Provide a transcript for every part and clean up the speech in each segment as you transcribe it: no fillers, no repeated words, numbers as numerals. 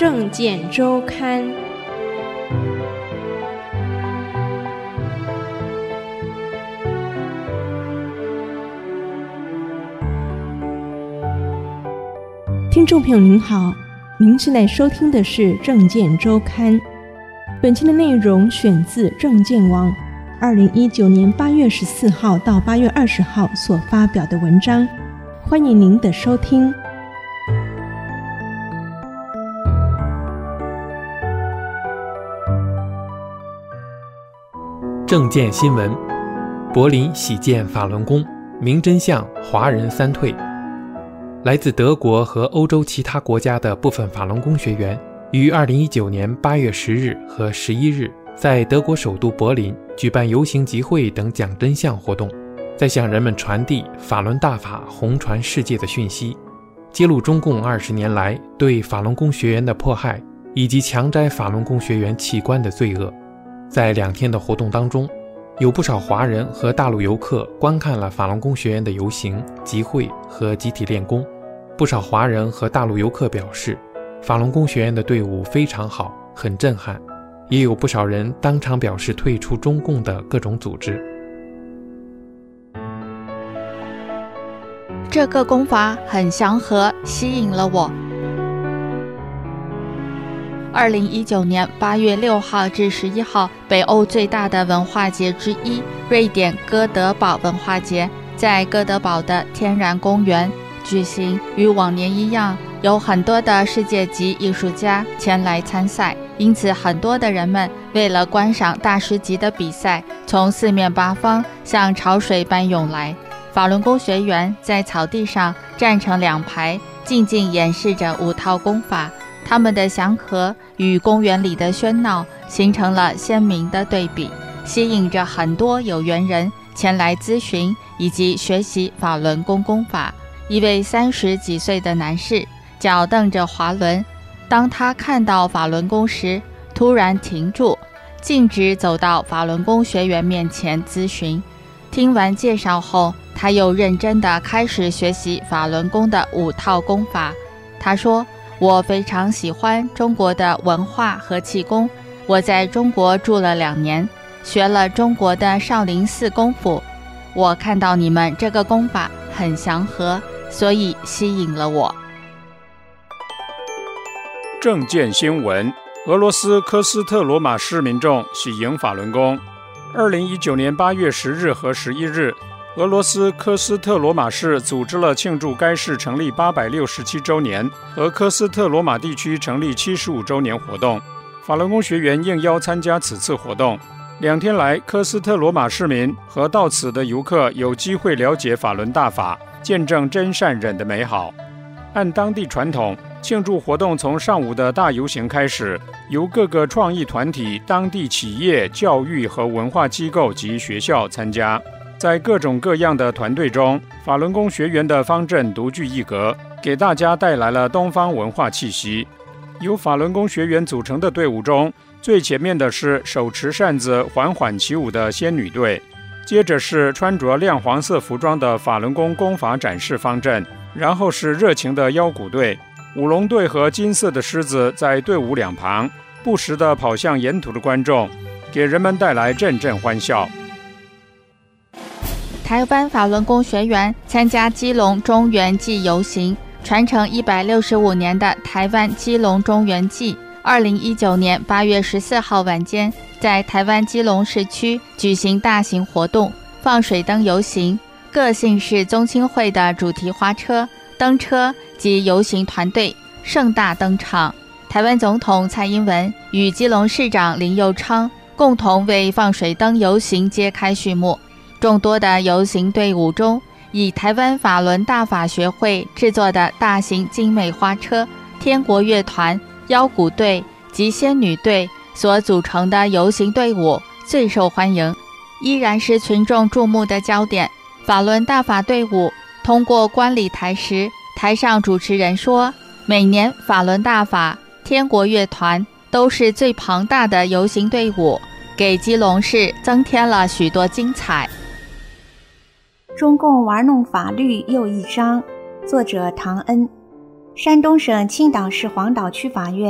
政见周刊。听众朋友您好，您现在收听的是政见周刊。本期的内容选自政见网2019年8月14号到8月20号所发表的文章，欢迎您的收听。 政见新闻：柏林喜建法轮功，明真相，华人三退。来自德国和欧洲其他国家的部分法轮功学员于2019年8月10日和11日在德国首都柏林举办游行集会等讲真相活动，在向人们传递法轮大法红传世界的讯息，揭露中共20年来对法轮功学员的迫害以及强摘法轮功学员器官的罪恶。在2天的活动当中，有不少华人和大陆游客观看了法轮功学员的游行、集会和集体练功。不少华人和大陆游客表示，法轮功学员的队伍非常好，很震撼。也有不少人当场表示退出中共的各种组织。 这个功法很祥和，吸引了我。2019年8月6号至11号，北欧最大的文化节之一——瑞典哥德堡文化节，在哥德堡的天然公园举行。与往年一样，有很多的世界级艺术家前来参赛，因此很多的人们为了观赏大师级的比赛，从四面八方像潮水般涌来。法轮功学员在草地上站成2排，静静演示着5套功法，他们的祥和与公园里的喧闹形成了鲜明的对比，吸引着很多有缘人前来咨询以及学习法轮功功法。一位30几岁的男士脚蹬着滑轮，当他看到法轮功时，突然停住，径直走到法轮功学员面前咨询。听完介绍后，他又认真地开始学习法轮功的5套功法。他说，我非常喜欢中国的文化和气功，我在中国住了2年，学了中国的少林寺功夫。我看到你们这个功法很祥和，所以吸引了我。 政见新闻：俄罗斯科斯特罗马市民众喜迎法轮功。2019年8月10日和11日，俄罗斯科斯特罗马市组织了庆祝该市成立867周年和科斯特罗马地区成立75周年活动。法轮功学员应邀参加此次活动。2天来，科斯特罗马市民和到此的游客有机会了解法轮大法，见证真善忍的美好。按当地传统，庆祝活动从上午的大游行开始，由各个创意团体、当地企业、教育和文化机构及学校参加。在各种各样的团队中，法轮功学员的方阵独具一格，给大家带来了东方文化气息。由法轮功学员组成的队伍中，最前面的是手持扇子缓缓起舞的仙女队，接着是穿着亮黄色服装的法轮功功法展示方阵，然后是热情的腰鼓队。舞龙队和金色的狮子在队伍2旁，不时地跑向沿途的观众，给人们带来阵阵欢笑。 台湾法轮功学员参加基隆中元祭游行，传承165年的台湾基隆中元祭2019年8月14号晚间，在台湾基隆市区举行大型活动，放水灯游行，各姓氏宗亲会的主题花车、灯车及游行团队盛大登场。台湾总统蔡英文与基隆市长林右昌共同为放水灯游行揭开序幕。众多的游行队伍中，以台湾法轮大法学会制作的大型精美花车、天国乐团、腰鼓队及仙女队所组成的游行队伍最受欢迎，依然是群众注目的焦点。法轮大法队伍通过观礼台时，台上主持人说，每年法轮大法、天国乐团都是最庞大的游行队伍，给基隆市增添了许多精彩。 中共玩弄法律又一章，作者唐恩。山东省青岛市黄岛区法院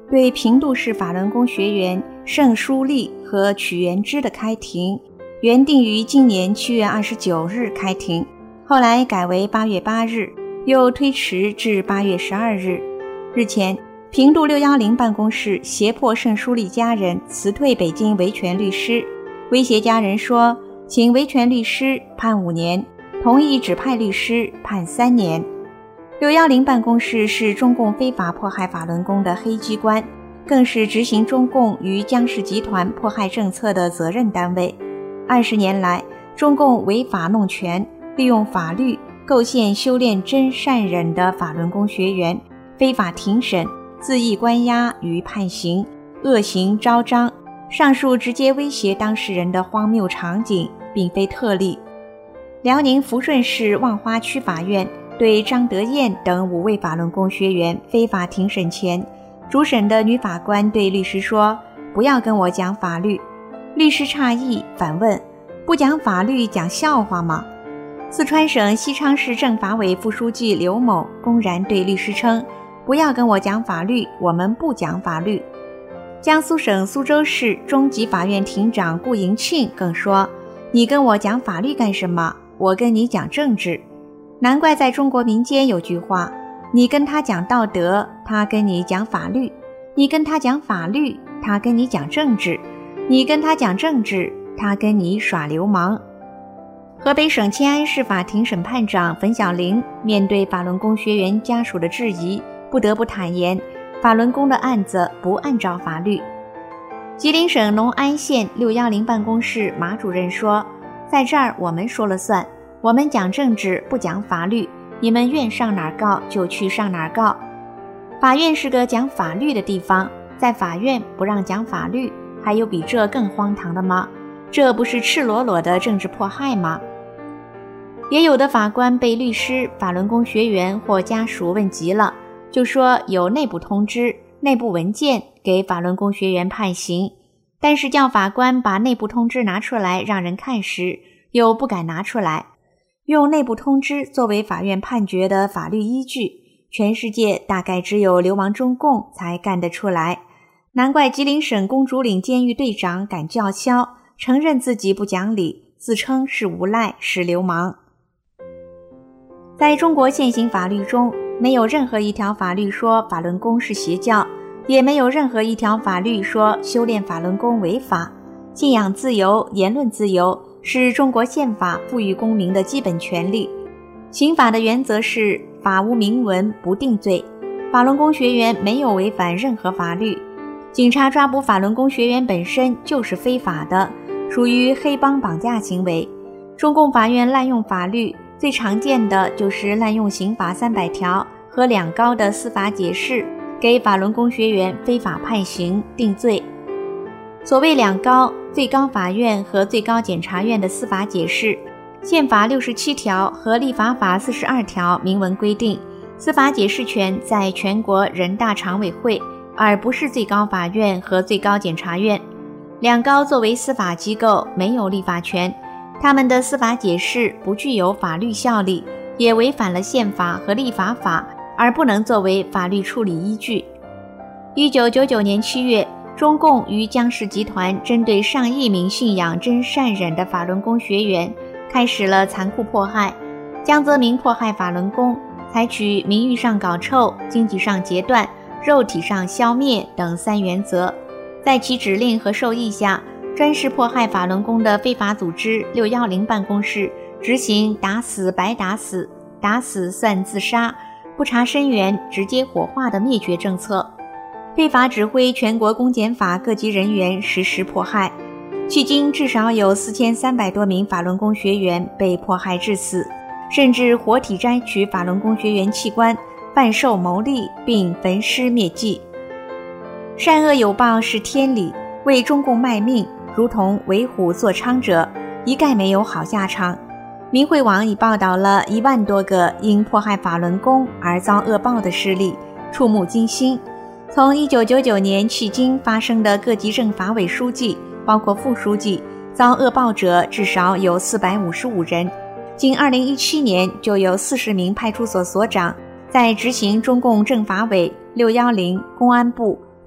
对平度市法轮功学员盛书立和曲元之的开庭，原定于今年7月29日开庭，后来改为8月8日，又推迟至8月12日。日前，平度610办公室胁迫盛书立家人辞退北京维权律师，威胁家人说，请维权律师判5年，同意指派律师判3年。610办公室是中共非法迫害法轮功的黑机关，更是执行中共与江氏集团迫害政策的责任单位。20年来，中共违法弄权，利用法律构陷修炼真善忍的法轮功学员，非法庭审、恣意关押与判刑，恶行昭彰。上述直接威胁当事人的荒谬场景并非特例。辽宁抚顺市望花区法院对张德艳等5位法轮功学员非法庭审前，主审的女法官对律师说，不要跟我讲法律。律师诧异反问，不讲法律讲笑话吗？四川省西昌市政法委副书记刘某公然对律师称，不要跟我讲法律，我们不讲法律。江苏省苏州市中级法院庭长顾迎庆更说，你跟我讲法律干什么？我跟你讲政治。难怪在中国民间有句话，你跟他讲道德，他跟你讲法律；你跟他讲法律，他跟你讲政治；你跟他讲政治，他跟你耍流氓。河北省迁安市法庭审判长冯小玲面对法轮功学员家属的质疑，不得不坦言，法轮功的案子不按照法律。吉林省隆安县610办公室马主任说，在这儿我们说了算，我们讲政治不讲法律，你们愿上哪儿告就去上哪儿告。法院是个讲法律的地方，在法院不让讲法律，还有比这更荒唐的吗？这不是赤裸裸的政治迫害吗？也有的法官被律师、法轮功学员或家属问急了，就说有内部通知、内部文件给法轮功学员判刑，但是叫法官把内部通知拿出来让人看时，又不敢拿出来。用内部通知作为法院判决的法律依据，全世界大概只有流氓中共才干得出来。难怪吉林省公主岭监狱队长敢叫嚣，承认自己不讲理，自称是无赖，是流氓。在中国现行法律中，没有任何一条法律说法轮功是邪教，也没有任何一条法律说修炼法轮功违法。信仰自由、言论自由是中国宪法赋予公民的基本权利。刑法的原则是法无明文不定罪，法轮功学员没有违反任何法律。警察抓捕法轮功学员本身就是非法的，属于黑帮绑架行为。中共法院滥用法律，最常见的就是滥用刑法300条和两高的司法解释，给法轮功学员非法判刑定罪。所谓两高，最高法院和最高检察院的司法解释，宪法67条和立法法42条明文规定，司法解释权在全国人大常委会，而不是最高法院和最高检察院。两高作为司法机构没有立法权，他们的司法解释不具有法律效力，也违反了宪法和立法法，而不能作为法律处理依据。1999年7月，中共与江氏集团针对上亿名信仰真善忍的法轮功学员开始了残酷迫害。江泽民迫害法轮功，采取名誉上搞臭、经济上截断、肉体上消灭等3原则。在其指令和授意下，专事迫害法轮功的非法组织610办公室执行打死白打死、打死算自杀、不查身源直接火化的灭绝政策，非法指挥全国公检法各级人员实施迫害。迄今至少有4300多名法轮功学员被迫害致死，甚至活体摘取法轮功学员器官，贩售牟利并焚尸灭迹。善恶有报是天理，为中共卖命如同为虎作伥者，一概没有好下场。明慧网已报道了1万多个因迫害法轮功而遭恶报的事例，触目惊心。从1999年迄今发生的各级政法委书记，包括副书记，遭恶报者至少有455人。仅2017年就有40名派出所所长在执行中共政法委、610、公安部、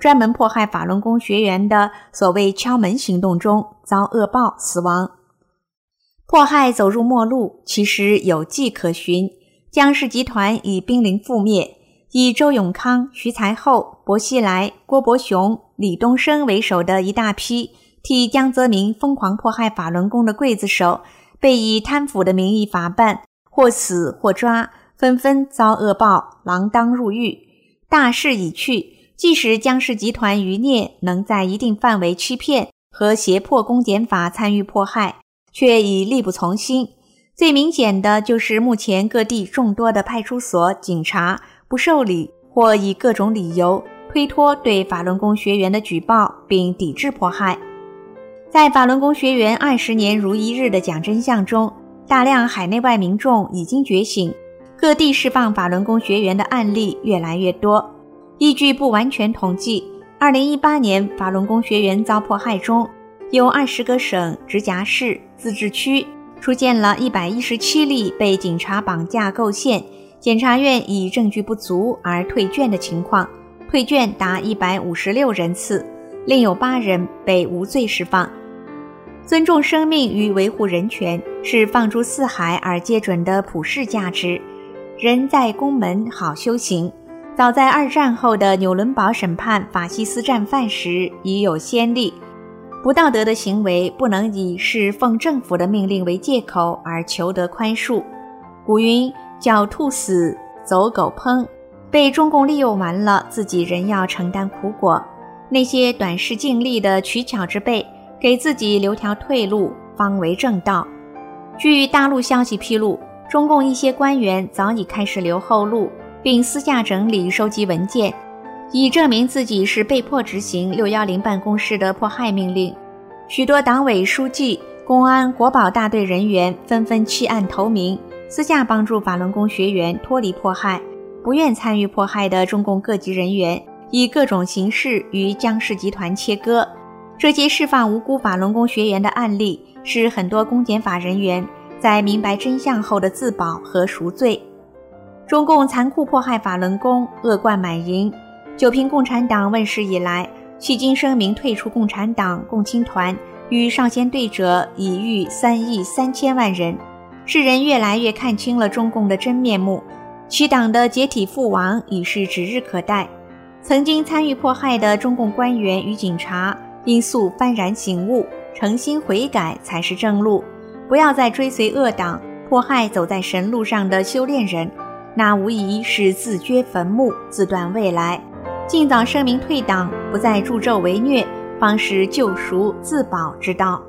专门迫害法轮功学员的所谓敲门行动中遭恶报死亡。迫害走入末路，其实有迹可循。江氏集团已濒临覆灭，以周永康、徐才厚、薄熙来、郭伯雄、李东升为首的一大批替江泽民疯狂迫害法轮功的刽子手，被以贪腐的名义法办，或死或抓，纷纷遭恶报，锒铛入狱。大势已去，即使江氏集团余孽能在一定范围欺骗和胁迫公检法参与迫害，却已力不从心。最明显的就是目前各地众多的派出所、警察不受理或以各种理由推脱对法轮功学员的举报，并抵制迫害。在法轮功学员20年如一日的讲真相中，大量海内外民众已经觉醒，各地释放法轮功学员的案例越来越多。依据不完全统计，2018年法轮功学员遭迫害中，有20个省、直辖市、自治区出现了117例被警察绑架构陷，检察院以证据不足而退卷的情况，退卷达156人次，另有8人被无罪释放。尊重生命与维护人权是放诸四海而皆准的普世价值。人在宫门好修行，早在2战后的纽伦堡审判法西斯战犯时已有先例。不道德的行为不能以是奉政府的命令为借口而求得宽恕。古云：狡兔死，走狗烹，被中共利用完了，自己仍要承担苦果。那些短视尽力的取巧之辈，给自己留条退路，方为正道。据大陆消息披露，中共一些官员早已开始留后路，并私下整理收集文件，以证明自己是被迫执行610办公室的迫害命令。许多党委书记、公安、国保大队人员纷纷弃暗投明，私下帮助法轮功学员脱离迫害。不愿参与迫害的中共各级人员以各种形式与江氏集团切割。这些释放无辜法轮功学员的案例，是很多公检法人员在明白真相后的自保和赎罪。中共残酷迫害法轮功，恶贯满盈。九平共产党问世以来，迄今声明退出共产党、共青团与少先队者已逾3亿3千万人。世人越来越看清了中共的真面目，其党的解体覆亡已是指日可待。曾经参与迫害的中共官员与警察应速幡然醒悟，诚心悔改才是正路。不要再追随恶党，迫害走在神路上的修炼人，那无疑是自掘坟墓，自断未来。尽早声明退党，不再助纣为虐，方是救赎自保之道。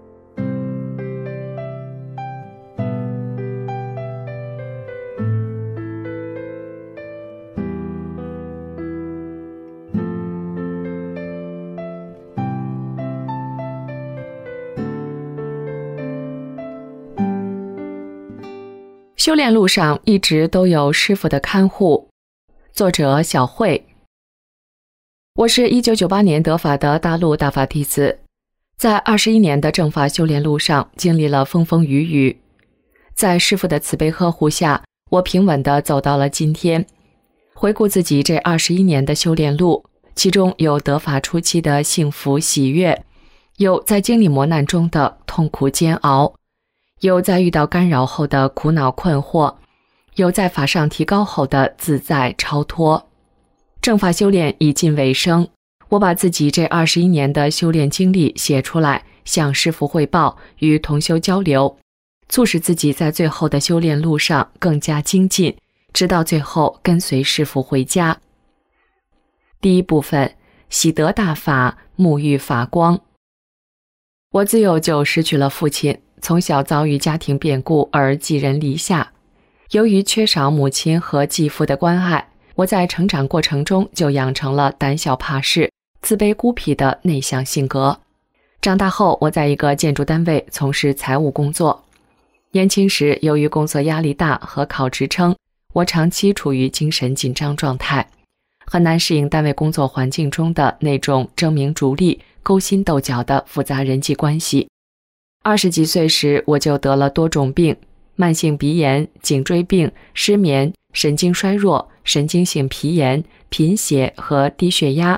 修炼路上一直都有师父的看护。作者小慧。我是1998年得法的大陆大法弟子，在21年的正法修炼路上经历了风风雨雨，在师父的慈悲呵护下，我平稳地走到了今天。回顾自己这21年的修炼路，其中有得法初期的幸福喜悦，有在经历磨难中的痛苦煎熬，有在遇到干扰后的苦恼困惑，有在法上提高后的自在超脱。正法修炼已近尾声，我把自己这21年的修炼经历写出来，向师父汇报，与同修交流，促使自己在最后的修炼路上更加精进，直到最后跟随师父回家。第一部分，喜得大法，沐浴法光。我自幼就失去了父亲，从小遭遇家庭变故而寄人篱下。由于缺少母亲和继父的关爱，我在成长过程中就养成了胆小怕事、自卑孤僻的内向性格。长大后，我在一个建筑单位从事财务工作。年轻时，由于工作压力大和考职称，我长期处于精神紧张状态，很难适应单位工作环境中的那种争名逐利、勾心斗角的复杂人际关系。20几岁时，我就得了多种病，慢性鼻炎、颈椎病、失眠、神经衰弱、神经性皮炎、贫血和低血压。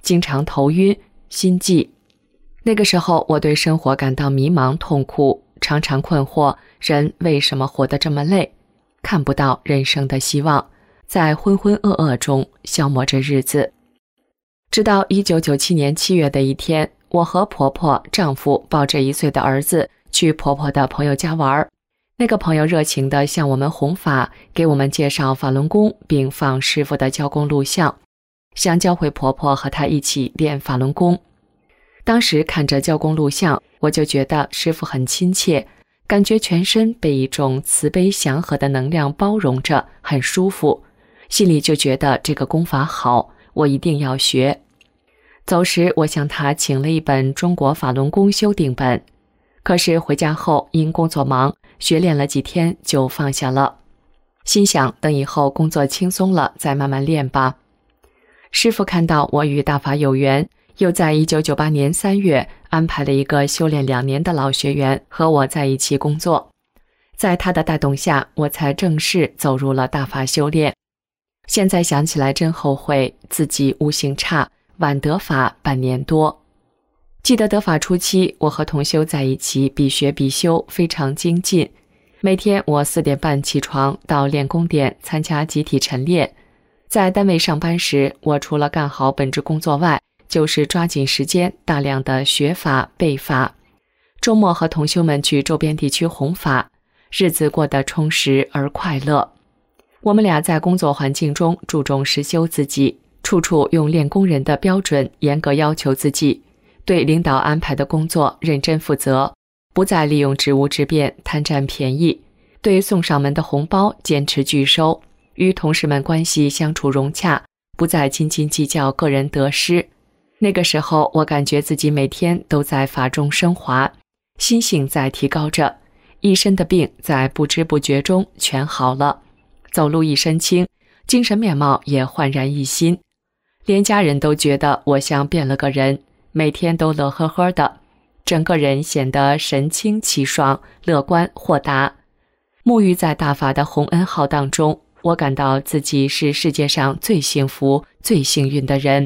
经常头晕、心悸。那个时候我对生活感到迷茫痛苦，常常困惑人为什么活得这么累，看不到人生的希望，在浑浑噩噩中消磨着日子。直到1997年7月的一天，我和婆婆、丈夫抱着1岁的儿子去婆婆的朋友家玩。那个朋友热情地向我们弘法，给我们介绍法轮功，并放师傅的教功录像，想教会婆婆和她一起练法轮功。当时看着教功录像，我就觉得师傅很亲切，感觉全身被一种慈悲祥和的能量包容着，很舒服，心里就觉得这个功法好，我一定要学。走时我向他请了一本中国法轮功修订本，可是回家后因工作忙，学练了几天就放下了，心想等以后工作轻松了再慢慢练吧。师父看到我与大法有缘，又在1998年3月安排了一个修炼2年的老学员和我在一起工作，在他的带动下，我才正式走入了大法修炼。现在想起来真后悔，自己悟性差，晚得法半年多。记得得法初期，我和同修在一起必学必修，非常精进。每天我4点半起床到练功点参加集体晨练。在单位上班时，我除了干好本职工作外，就是抓紧时间大量的学法背法。周末和同修们去周边地区弘法，日子过得充实而快乐。我们俩在工作环境中注重实修自己，处处用练功人的标准严格要求自己，对领导安排的工作认真负责，不再利用职务之便贪占便宜，对送上门的红包坚持拒收，与同事们关系相处融洽，不再斤斤计较个人得失。那个时候我感觉自己每天都在法中升华，心性在提高着，一身的病在不知不觉中全好了，走路一身轻，精神面貌也焕然一新，连家人都觉得我像变了个人，每天都乐呵呵的，整个人显得神清气爽，乐观豁达。沐浴在大法的洪恩浩荡中，我感到自己是世界上最幸福、最幸运的人。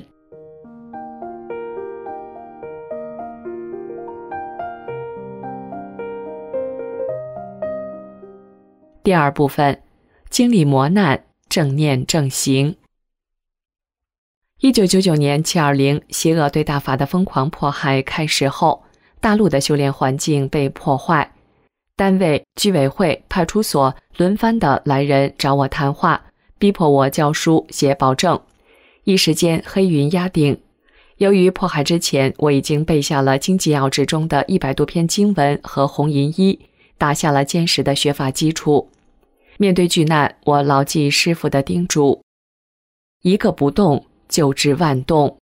第二部分，经历磨难，正念正行。1999年720邪恶对大法的疯狂迫害开始后，大陆的修炼环境被破坏，单位、居委会、派出所轮番的来人找我谈话，逼迫我教书写保证，一时间黑云压顶。由于迫害之前我已经背下了经济要旨中的100多篇经文和红银衣，打下了坚实的学法基础。面对巨难，我牢记师父的叮嘱，一个不动就治万动。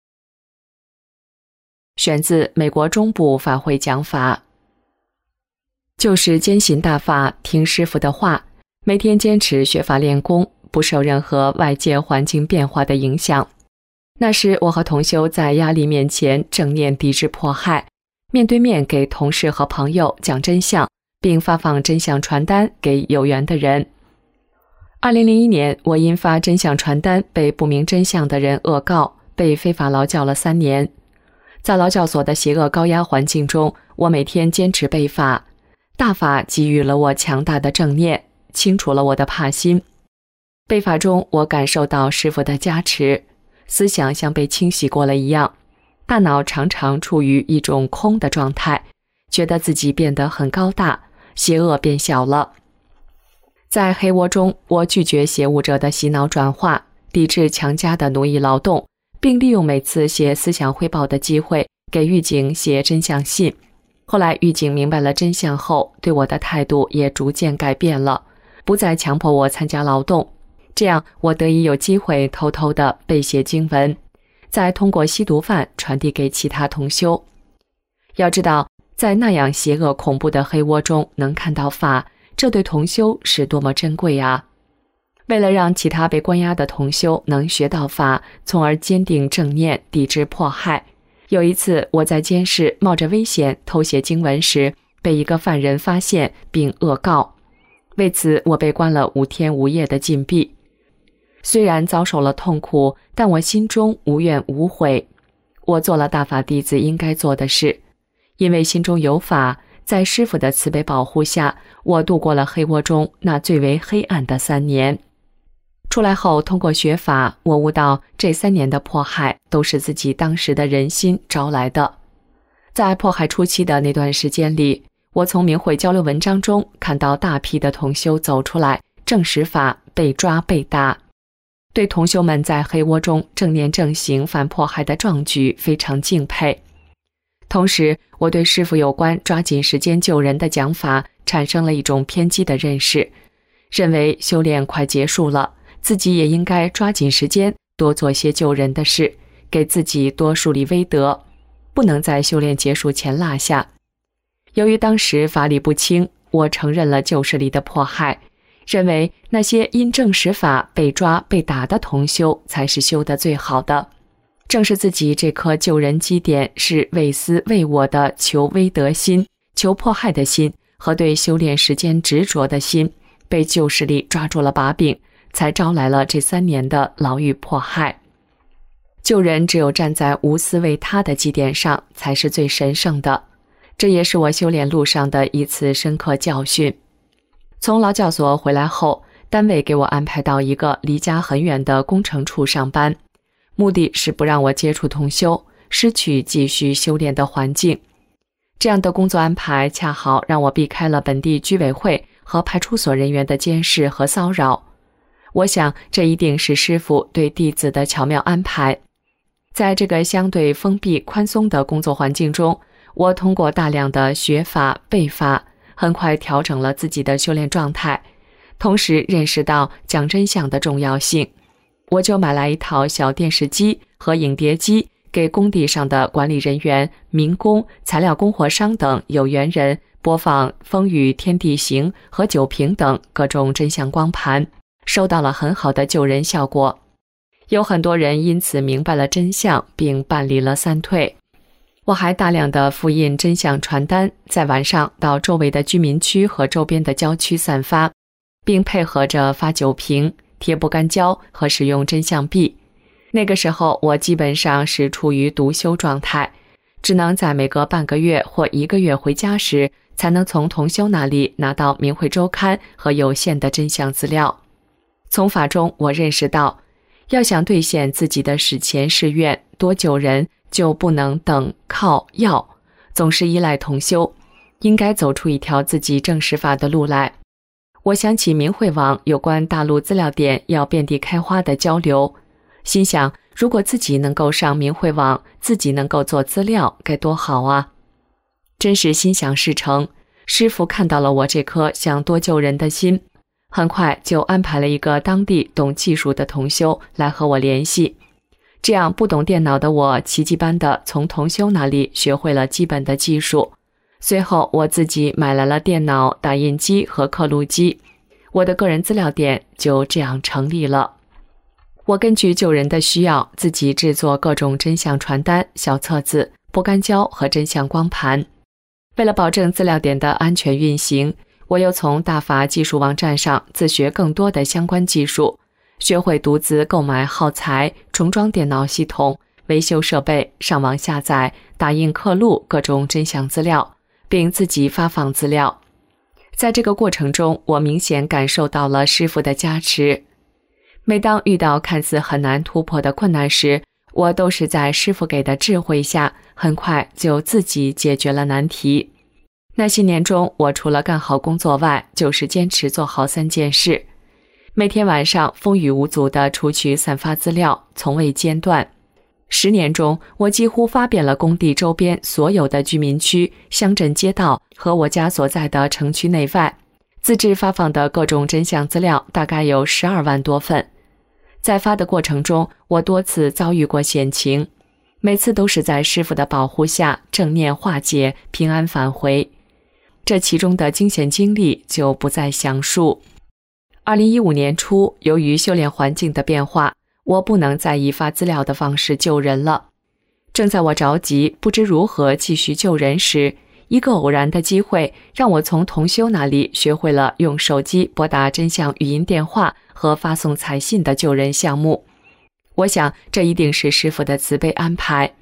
选自美国中部法会讲法。就是坚信大法，听师父的话，每天坚持学法练功，不受任何外界环境变化的影响。那时我和同修在压力面前正念抵制迫害，面对面给同事和朋友讲真相，并发放真相传单给有缘的人。2001年，我因发真相传单被不明真相的人恶告，被非法劳教了3年。在劳教所的邪恶高压环境中，我每天坚持背法，大法给予了我强大的正念，清除了我的怕心。背法中，我感受到师父的加持，思想像被清洗过了一样，大脑常常处于一种空的状态，觉得自己变得很高大，邪恶变小了。在黑窝中，我拒绝邪物者的洗脑转化，抵制强加的奴役劳动，并利用每次写思想汇报的机会给狱警写真相信。后来狱警明白了真相后，对我的态度也逐渐改变了，不再强迫我参加劳动。这样我得以有机会偷偷地背写经文，再通过吸毒犯传递给其他同修。要知道，在那样邪恶恐怖的黑窝中能看到法，这对同修是多么珍贵啊！为了让其他被关押的同修能学到法，从而坚定正念，抵制迫害。有一次我在监室冒着危险偷写经文时，被一个犯人发现并恶告，为此我被关了5天5夜的禁闭。虽然遭受了痛苦，但我心中无怨无悔。 我做了大法弟子应该做的事，因为心中有法，在师父的慈悲保护下，我度过了黑窝中那最为黑暗的3年。出来后，通过学法，我悟到这3年的迫害都是自己当时的人心招来的。在迫害初期的那段时间里，我从明慧交流文章中看到大批的同修走出来证实法，被抓被打，对同修们在黑窝中正念正行反迫害的壮举非常敬佩。同时，我对师父有关抓紧时间救人的讲法产生了一种偏激的认识，认为修炼快结束了，自己也应该抓紧时间多做些救人的事，给自己多树立威德，不能在修炼结束前落下。由于当时法理不清，我承认了旧势力的迫害，认为那些因正实法被抓被打的同修才是修得最好的。正是自己这颗救人基点是为私为我的求威德心、求迫害的心和对修炼时间执着的心，被旧势力抓住了把柄，才招来了这3年的牢狱迫害。救人只有站在无私为他的基点上，才是最神圣的。这也是我修炼路上的一次深刻教训。从劳教所回来后，单位给我安排到一个离家很远的工程处上班，目的是不让我接触同修，失去继续修炼的环境。这样的工作安排恰好让我避开了本地居委会和派出所人员的监视和骚扰。我想这一定是师父对弟子的巧妙安排。在这个相对封闭宽松的工作环境中，我通过大量的学法背法，很快调整了自己的修炼状态，同时认识到讲真相的重要性。我就买来一套小电视机和影碟机，给工地上的管理人员、民工、材料供货商等有缘人播放《风雨天地行》和《酒瓶》等各种真相光盘，收到了很好的救人效果。有很多人因此明白了真相，并办理了3退。我还大量的复印真相传单，在晚上到周围的居民区和周边的郊区散发，并配合着发酒瓶、贴不干胶和使用真相币。那个时候我基本上是处于独修状态，只能在每隔半个月或1个月回家时，才能从同修那里拿到明慧周刊和有限的真相资料。从法中我认识到，要想兑现自己的史前誓愿，多救人，就不能等靠要，总是依赖同修，应该走出一条自己正实法的路来。我想起明慧网有关大陆资料点要遍地开花的交流，心想如果自己能够上明慧网，自己能够做资料，该多好啊！真是心想事成，师父看到了我这颗想多救人的心，很快就安排了一个当地懂技术的同修来和我联系。这样不懂电脑的我奇迹般的从同修那里学会了基本的技术。随后我自己买来了电脑、打印机和刻录机，我的个人资料点就这样成立了。我根据救人的需要，自己制作各种真相传单、小册子、不干胶和真相光盘。为了保证资料点的安全运行，我又从大法技术网站上自学更多的相关技术，学会独自购买耗材、重装电脑系统、维修设备、上网下载、打印刻录各种真相资料，并自己发放资料。在这个过程中，我明显感受到了师父的加持。每当遇到看似很难突破的困难时，我都是在师父给的智慧下，很快就自己解决了难题。那些年中，我除了干好工作外，就是坚持做好3件事。每天晚上风雨无阻地出去散发资料，从未间断。10年中，我几乎发遍了工地周边所有的居民区、乡镇街道和我家所在的城区内外，自制发放的各种真相资料大概有12万多份。在发的过程中，我多次遭遇过险情，每次都是在师父的保护下正念化解，平安返回。这其中的惊险经历就不再详述。2015年初，由于修炼环境的变化，我不能再以发资料的方式救人了。正在我着急不知如何继续救人时，一个偶然的机会让我从同修那里学会了用手机拨打真相语音电话和发送彩信的救人项目。我想这一定是师父的慈悲安排。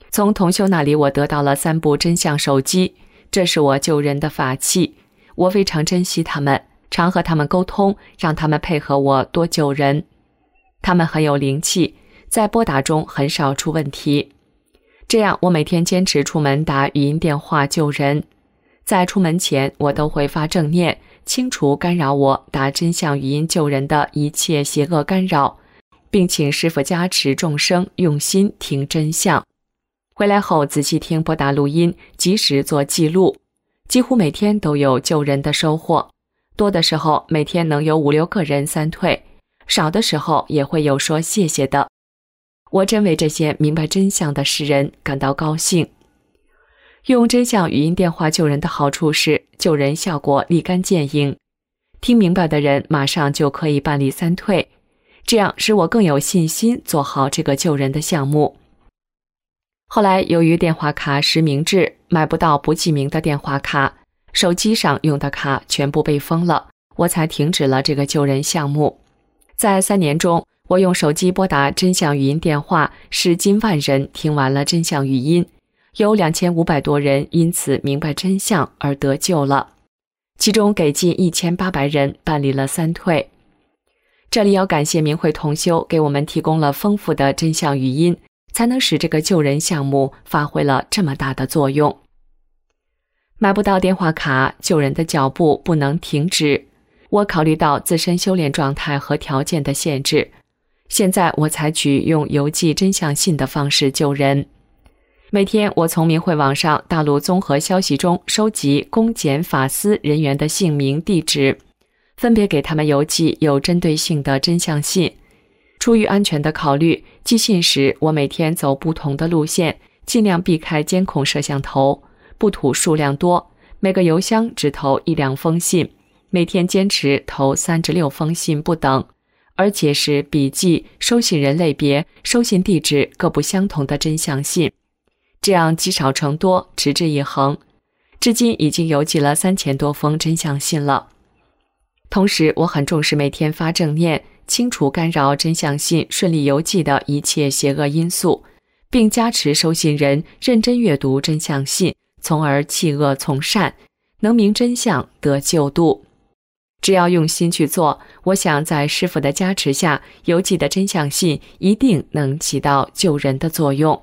从同修那里我得到了3部真相手机，这是我救人的法器，我非常珍惜他们，常和他们沟通，让他们配合我多救人。他们很有灵气，在拨打中很少出问题。这样我每天坚持出门打语音电话救人。在出门前我都会发正念，清除干扰我打真相语音救人的一切邪恶干扰，并请师父加持众生用心听真相。回来后仔细听拨打录音，及时做记录，几乎每天都有救人的收获。多的时候每天能有5、6个人3退，少的时候也会有说谢谢的。我真为这些明白真相的世人感到高兴。用真相语音电话救人的好处是救人效果立竿见影，听明白的人马上就可以办理3退，这样使我更有信心做好这个救人的项目。后来由于电话卡实名制，买不到不记名的电话卡，手机上用的卡全部被封了，我才停止了这个救人项目。在3年中，我用手机拨打真相语音电话，使近万人听完了真相语音，有2500多人因此明白真相而得救了，其中给近1800人办理了3退。这里要感谢明慧同修给我们提供了丰富的真相语音，才能使这个救人项目发挥了这么大的作用。买不到电话卡，救人的脚步不能停止。我考虑到自身修炼状态和条件的限制，现在我采取用邮寄真相信的方式救人。每天我从明慧网上大陆综合消息中收集公检法司人员的姓名地址，分别给他们邮寄有针对性的真相信。出于安全的考虑，寄信时我每天走不同的路线，尽量避开监控摄像头，不图数量多，每个邮箱只投1、2封信，每天坚持投3至6封信不等，而且是笔记、收信人类别、收信地址各不相同的真相信，这样积少成多，持之以恒。至今已经邮寄了3000多封真相信了。同时我很重视每天发正念，清除干扰真相信顺利邮寄的一切邪恶因素，并加持收信人认真阅读真相信，从而弃恶从善，能明真相得救度。只要用心去做，我想在师父的加持下，邮寄的真相信一定能起到救人的作用。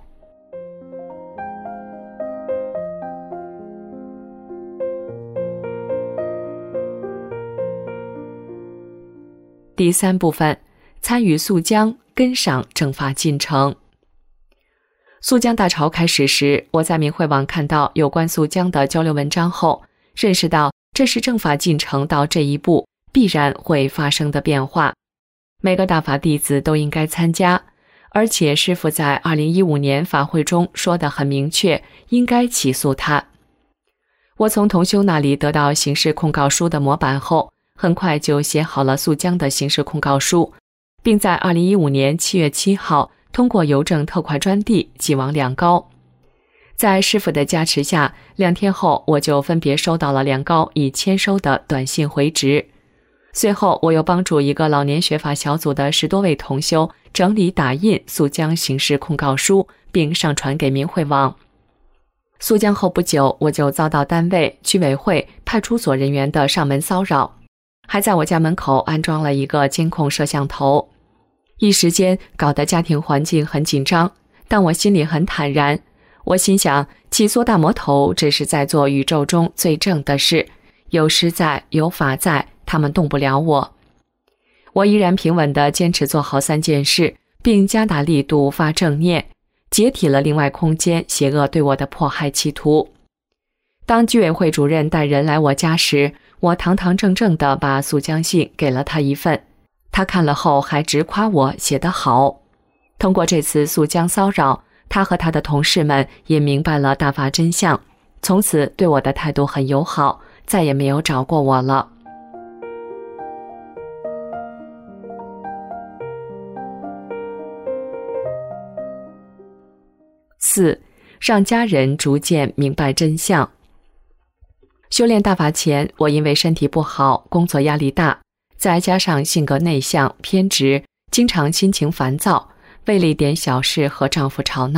第3部分，参与肃江，跟上正法进程。肃江大潮开始时，我在明慧网看到有关肃江的交流文章后，认识到这是正法进程到这一步必然会发生的变化，每个大法弟子都应该参加，而且师父在2015年法会中说得很明确，应该起诉他。我从同修那里得到刑事控告书的模板后，很快就写好了肃江的刑事控告书，并在2015年7月7号通过邮政特快专递寄往两高。在师父的加持下，2天后我就分别收到了两高已签收的短信回执。随后我又帮助一个老年学法小组的10多位同修整理打印肃江刑事控告书，并上传给明慧网。肃江后不久，我就遭到单位、居委会、派出所人员的上门骚扰，还在我家门口安装了一个监控摄像头，一时间搞得家庭环境很紧张，但我心里很坦然。我心想，起诉大魔头只是在做宇宙中最正的事，有师在，有法在，他们动不了我。我依然平稳地坚持做好3件事，并加大力度发正念，解体了另外空间邪恶对我的迫害企图。当居委会主任带人来我家时，我堂堂正正地把肃江信给了他一份，他看了后还直夸我写得好。通过这次肃江骚扰，他和他的同事们也明白了大法真相，从此对我的态度很友好，再也没有找过我了。4. 让家人逐渐明白真相。修炼大法前，我因为身体不好，工作压力大，再加上性格内向偏执，经常心情烦躁，为了一点小事和丈夫吵闹，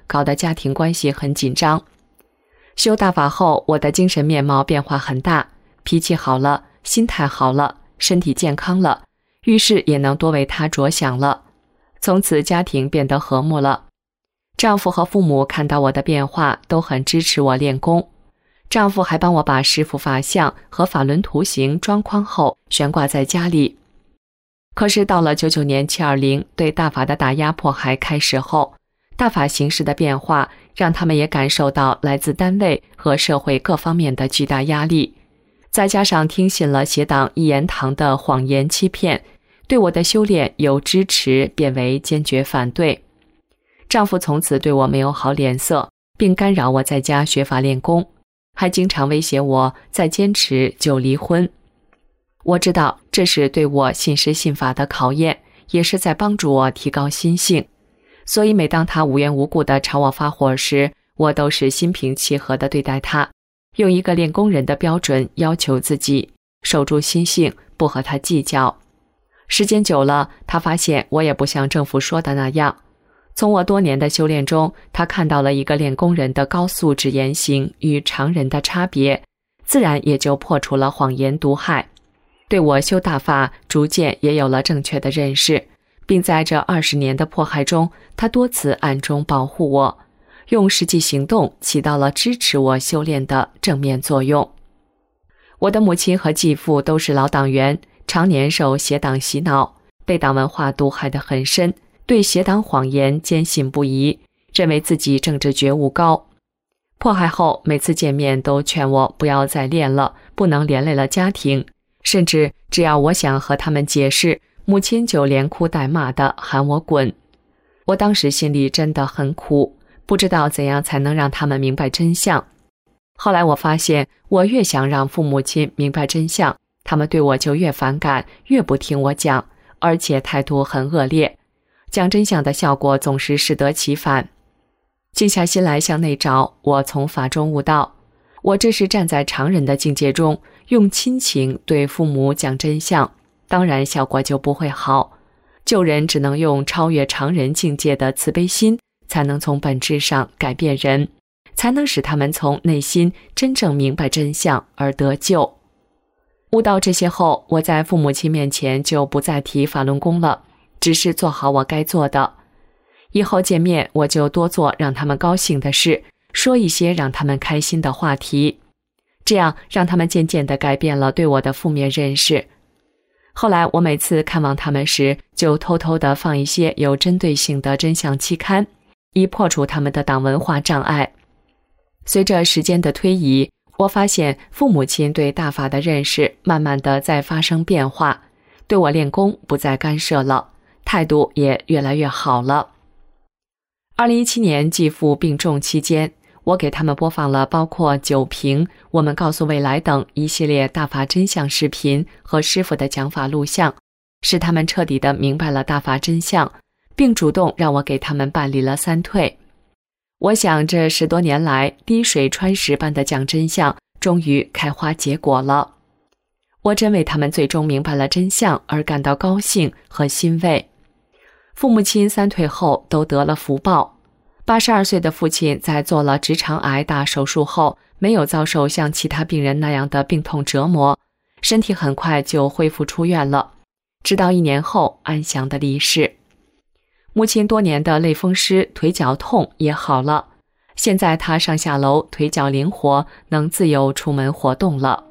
搞得家庭关系很紧张。修大法后，我的精神面貌变化很大，脾气好了，心态好了，身体健康了，遇事也能多为他着想了。从此家庭变得和睦了。丈夫和父母看到我的变化，都很支持我练功。丈夫还帮我把师父法像和法轮图形装框后悬挂在家里。可是到了99年720，对大法的打压迫害开始后，大法形势的变化让他们也感受到来自单位和社会各方面的巨大压力，再加上听信了邪党一言堂的谎言欺骗，对我的修炼由支持变为坚决反对。丈夫从此对我没有好脸色，并干扰我在家学法练功，还经常威胁我再坚持就离婚。我知道这是对我信师信法的考验，也是在帮助我提高心性。所以每当他无缘无故地朝我发火时，我都是心平气和地对待他，用一个练功人的标准要求自己，守住心性，不和他计较。时间久了，他发现我也不像政府说的那样。从我多年的修炼中，他看到了一个练功人的高素质言行与常人的差别，自然也就破除了谎言毒害，对我修大法逐渐也有了正确的认识，并在这20年的迫害中，他多次暗中保护我，用实际行动起到了支持我修炼的正面作用。我的母亲和继父都是老党员，常年受邪党洗脑，被党文化毒害得很深，对邪党谎言坚信不疑，认为自己政治觉悟高。迫害后，每次见面都劝我不要再练了，不能连累了家庭，甚至只要我想和他们解释，母亲就连哭带骂地喊我滚。我当时心里真的很苦，不知道怎样才能让他们明白真相。后来我发现，我越想让父母亲明白真相，他们对我就越反感，越不听我讲，而且态度很恶劣。讲真相的效果总是适得其反。静下心来向内找，我从法中悟道，我这是站在常人的境界中，用亲情对父母讲真相，当然效果就不会好。救人只能用超越常人境界的慈悲心，才能从本质上改变人，才能使他们从内心真正明白真相而得救。悟到这些后，我在父母亲面前就不再提法轮功了，只是做好我该做的。以后见面，我就多做让他们高兴的事，说一些让他们开心的话题，这样让他们渐渐地改变了对我的负面认识。后来我每次看望他们时，就偷偷地放一些有针对性的真相期刊，以破除他们的党文化障碍。随着时间的推移，我发现父母亲对大法的认识慢慢地在发生变化，对我练功不再干涉了，态度也越来越好了。2017年继父病重期间，我给他们播放了包括酒瓶、我们告诉未来等一系列大法真相视频和师父的讲法录像，使他们彻底地明白了大法真相，并主动让我给他们办理了3退。我想这10多年来滴水穿石般的讲真相终于开花结果了，我真为他们最终明白了真相而感到高兴和欣慰。父母亲3退后都得了福报。82岁的父亲在做了直肠癌大手术后，没有遭受像其他病人那样的病痛折磨，身体很快就恢复出院了，直到1年后安详的离世。母亲多年的类风湿腿脚痛也好了，现在她上下楼腿脚灵活，能自由出门活动了。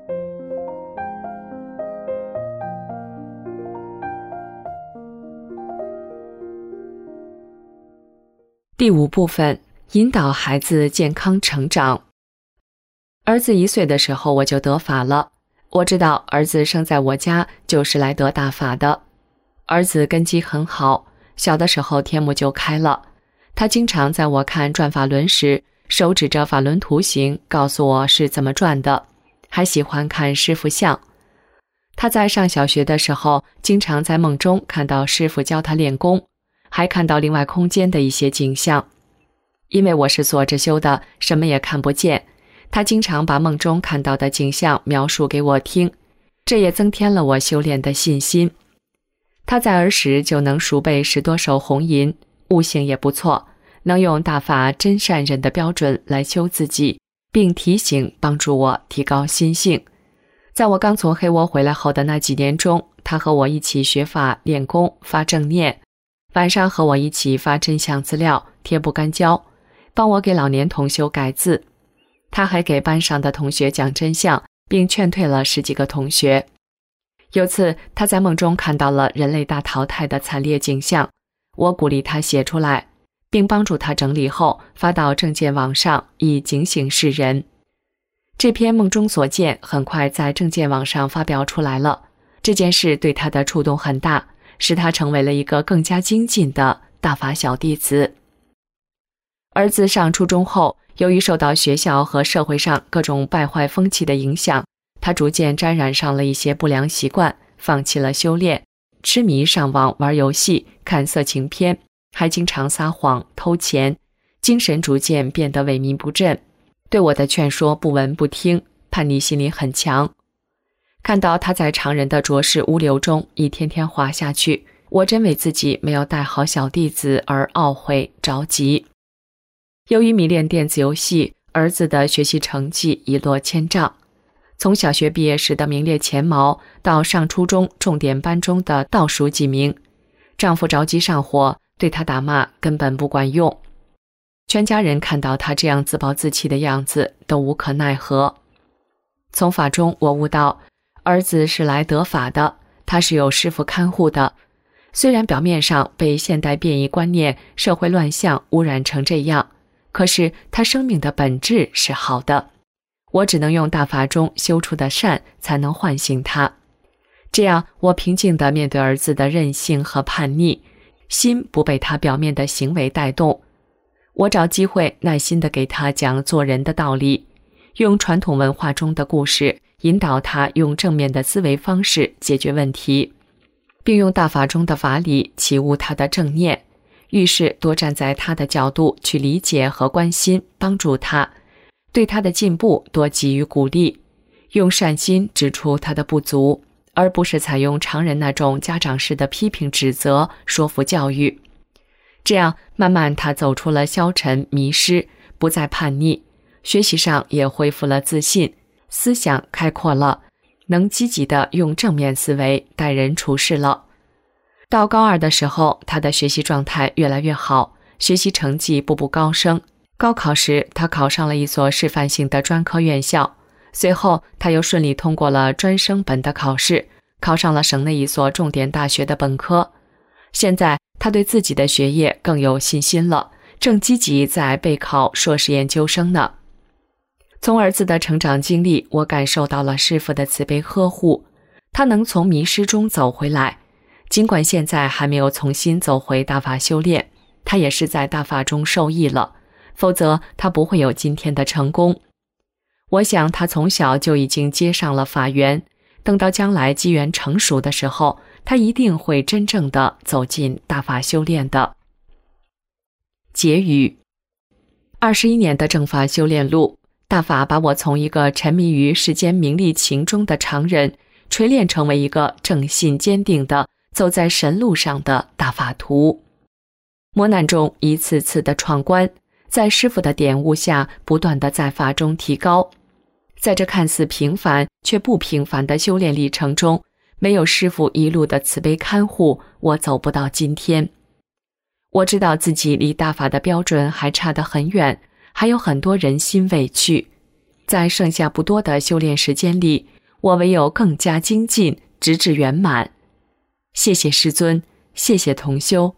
第5部分，引导孩子健康成长。儿子1岁的时候我就得法了，我知道儿子生在我家就是来得大法的。儿子根基很好，小的时候天目就开了，他经常在我看转法轮时，手指着法轮图形告诉我是怎么转的，还喜欢看师父像。他在上小学的时候，经常在梦中看到师父教他练功，还看到另外空间的一些景象。因为我是坐着修的，什么也看不见，他经常把梦中看到的景象描述给我听，这也增添了我修炼的信心。他在儿时就能熟背10多首红吟，悟性也不错， 能用大法真善人的标准来修自己，并提醒帮助我提高心性。在我刚从黑窝回来后的那几年中，他和我一起学法练功发正念，晚上和我一起发真相资料贴不干胶，帮我给老年同修改字。他还给班上的同学讲真相，并劝退了10几个同学。有次他在梦中看到了人类大淘汰的惨烈景象，我鼓励他写出来，并帮助他整理后发到正见网上，以警醒世人。这篇梦中所见很快在正见网上发表出来了，这件事对他的触动很大，使他成为了一个更加精进的大法小弟子。儿子上初中后，由于受到学校和社会上各种败坏风气的影响，他逐渐沾染上了一些不良习惯，放弃了修炼，痴迷上网玩游戏，看色情片，还经常撒谎偷钱，精神逐渐变得萎靡不振，对我的劝说不闻不听，叛逆心理很强。看到他在常人的浊世污流中一天天滑下去，我真为自己没有带好小弟子而懊悔着急。由于迷恋电子游戏，儿子的学习成绩一落千丈，从小学毕业时的名列前茅到上初中重点班中的倒数几名，丈夫着急上火，对他打骂根本不管用。全家人看到他这样自暴自弃的样子，都无可奈何。从法中我悟到，儿子是来得法的，他是有师父看护的。虽然表面上被现代变异观念、社会乱象污染成这样，可是他生命的本质是好的，我只能用大法中修出的善才能唤醒他。这样我平静地面对儿子的任性和叛逆，心不被他表面的行为带动。我找机会耐心地给他讲做人的道理，用传统文化中的故事引导他用正面的思维方式解决问题，并用大法中的法理启悟他的正念，遇事多站在他的角度去理解和关心，帮助他，对他的进步多给予鼓励，用善心指出他的不足，而不是采用常人那种家长式的批评指责、说服教育。这样慢慢他走出了消沉迷失，不再叛逆，学习上也恢复了自信，思想开阔了，能积极地用正面思维待人处事了。到高2的时候，他的学习状态越来越好，学习成绩步步高升。高考时，他考上了一所示范性的专科院校，随后他又顺利通过了专升本的考试，考上了省内一所重点大学的本科。现在他对自己的学业更有信心了，正积极在备考硕士研究生呢。从儿子的成长经历，我感受到了师父的慈悲呵护，他能从迷失中走回来。尽管现在还没有重新走回大法修炼，他也是在大法中受益了，否则他不会有今天的成功。我想他从小就已经接上了法缘，等到将来机缘成熟的时候，他一定会真正的走进大法修炼的。结语：21年的正法修炼路，大法把我从一个沉迷于世间名利情中的常人，锤炼成为一个正信坚定的走在神路上的大法徒。磨难中一次次的闯关，在师父的点悟下不断的在法中提高。在这看似平凡却不平凡的修炼历程中，没有师父一路的慈悲看护，我走不到今天。我知道自己离大法的标准还差得很远，还有很多人心未去。在剩下不多的修炼时间里，我唯有更加精进，直至圆满。谢谢师尊，谢谢同修。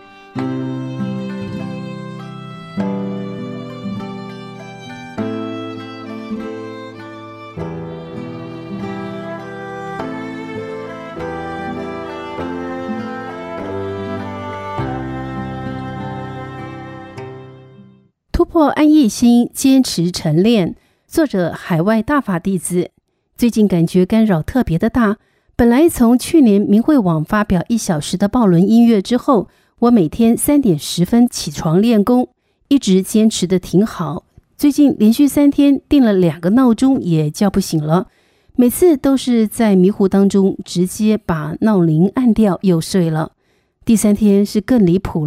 突破安逸心，坚持晨练。作者海外大法弟子。最近感觉干扰特别的大，本来从去年明慧网发表1小时的爆轮音乐之后，我每天3点10分起床练功，一直坚持的挺好。最近连续3天定了2个闹钟也叫不醒了，每次都是在迷糊当中直接把闹铃按掉又睡了。第3天是更离谱了，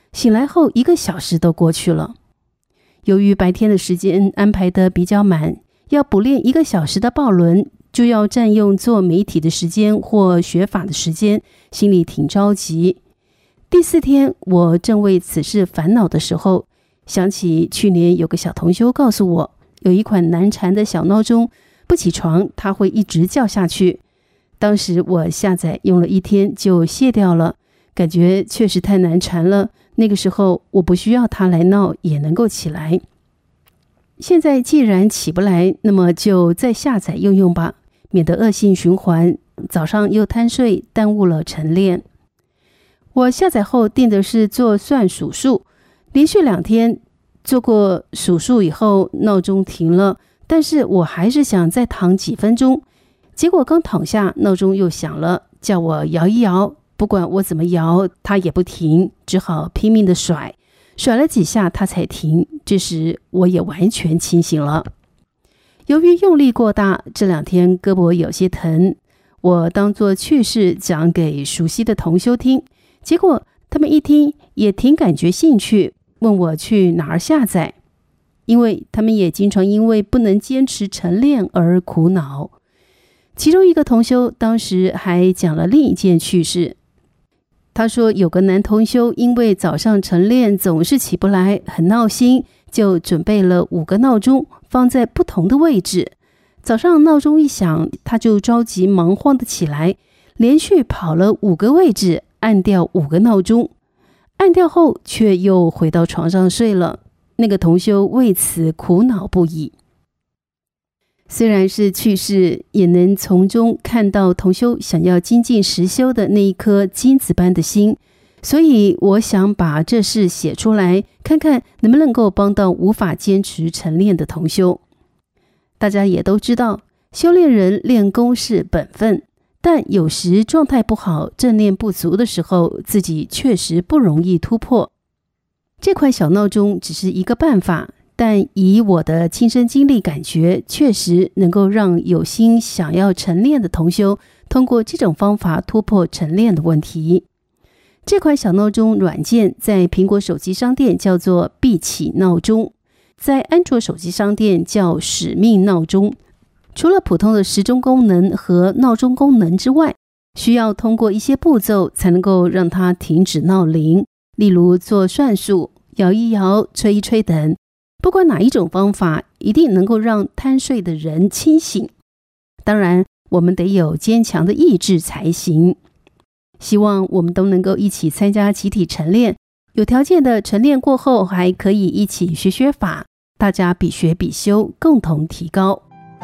醒来后1个小时都过去了。由于白天的时间安排得比较满，要补练1个小时的抱轮，就要占用做媒体的时间或学法的时间，心里挺着急。第4天，我正为此事烦恼的时候，想起去年有个小同修告诉我，有一款难缠的小闹钟，不起床它会一直叫下去。当时我下载用了1天就卸掉了，感觉确实太难缠了。那个时候我不需要它来闹也能够起来。现在既然起不来，那么就再下载用用吧，免得恶性循环，早上又贪睡，耽误了晨练。我下载后定的是做算数数，连续2天做过数数以后，闹钟停了，但是我还是想再躺几分钟。结果刚躺下，闹钟又响了，叫我摇一摇，不管我怎么摇，它也不停，只好拼命的甩了几下它才停。这时我也完全清醒了。由于用力过大，这2天胳膊有些疼，我当作趣事讲给熟悉的同修听，结果他们一听也挺感觉兴趣，问我去哪儿下载，因为他们也经常因为不能坚持晨练而苦恼。其中一个同修当时还讲了另一件趣事，他说有个男同修因为早上晨练总是起不来，很闹心，就准备了5个闹钟放在不同的位置。早上闹钟一响，他就着急忙慌的起来，连续跑了5个位置，按掉5个闹钟，按掉后却又回到床上睡了。那个同修为此苦恼不已。虽然是趣事，也能从中看到同修想要精进实修的那一颗金子般的心，所以我想把这事写出来，看看能不能够帮到无法坚持晨练的同修。大家也都知道，修炼人练功是本分，但有时状态不好，正念不足的时候，自己确实不容易突破。这块小闹钟只是一个办法，但以我的亲身经历感觉，确实能够让有心想要晨练的同修通过这种方法突破晨练的问题。这款小闹钟软件在苹果手机商店叫做必起闹钟，在安卓手机商店叫使命闹钟。除了普通的时钟功能和闹钟功能之外，需要通过一些步骤才能够让它停止闹铃，例如做算术、摇一摇、吹一吹等。不管哪一种方法，一定能够让贪睡的人清醒。当然，我们得有坚强的意志才行。希望我们都能够一起参加集体晨练，有条件的晨练过后，还可以一起学法，大家比学比修，共同提高。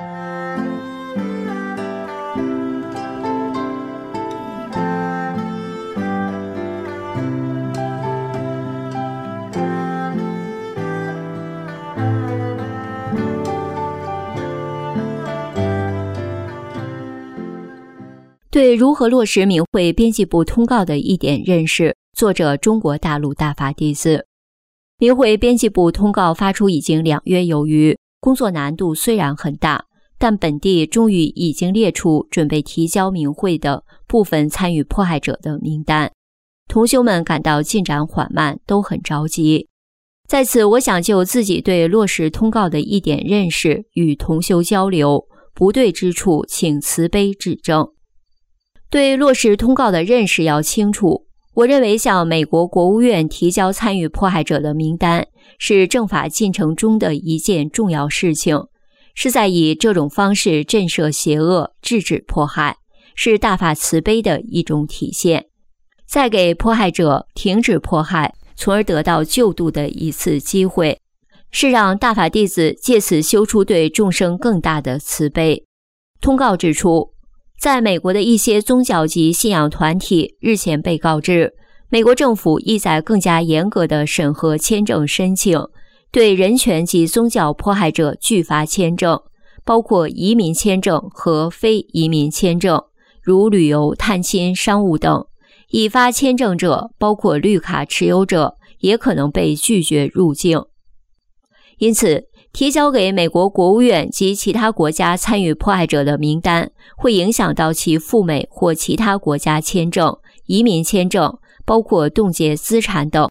对如何落实明慧编辑部通告的一点认识，作者中国大陆大法弟子。明慧编辑部通告发出已经2月有余，工作难度虽然很大，但本地终于已经列出准备提交明慧的部分参与迫害者的名单。同修们感到进展缓慢，都很着急。在此，我想就自己对落实通告的一点认识与同修交流，不对之处请慈悲指正。对落实通告的认识要清楚，我认为向美国国务院提交参与迫害者的名单是政法进程中的一件重要事情，是在以这种方式震慑邪恶，制止迫害，是大法慈悲的一种体现，再给迫害者停止迫害，从而得到救度的一次机会，是让大法弟子借此修出对众生更大的慈悲。通告指出，在美国的一些宗教及信仰团体日前被告知，美国政府意在更加严格地审核签证申请，对人权及宗教迫害者拒发签证，包括移民签证和非移民签证，如旅游、探亲、商务等。已发签证者，包括绿卡持有者，也可能被拒绝入境。因此，提交给美国国务院及其他国家参与迫害者的名单，会影响到其赴美或其他国家签证、移民签证，包括冻结资产等。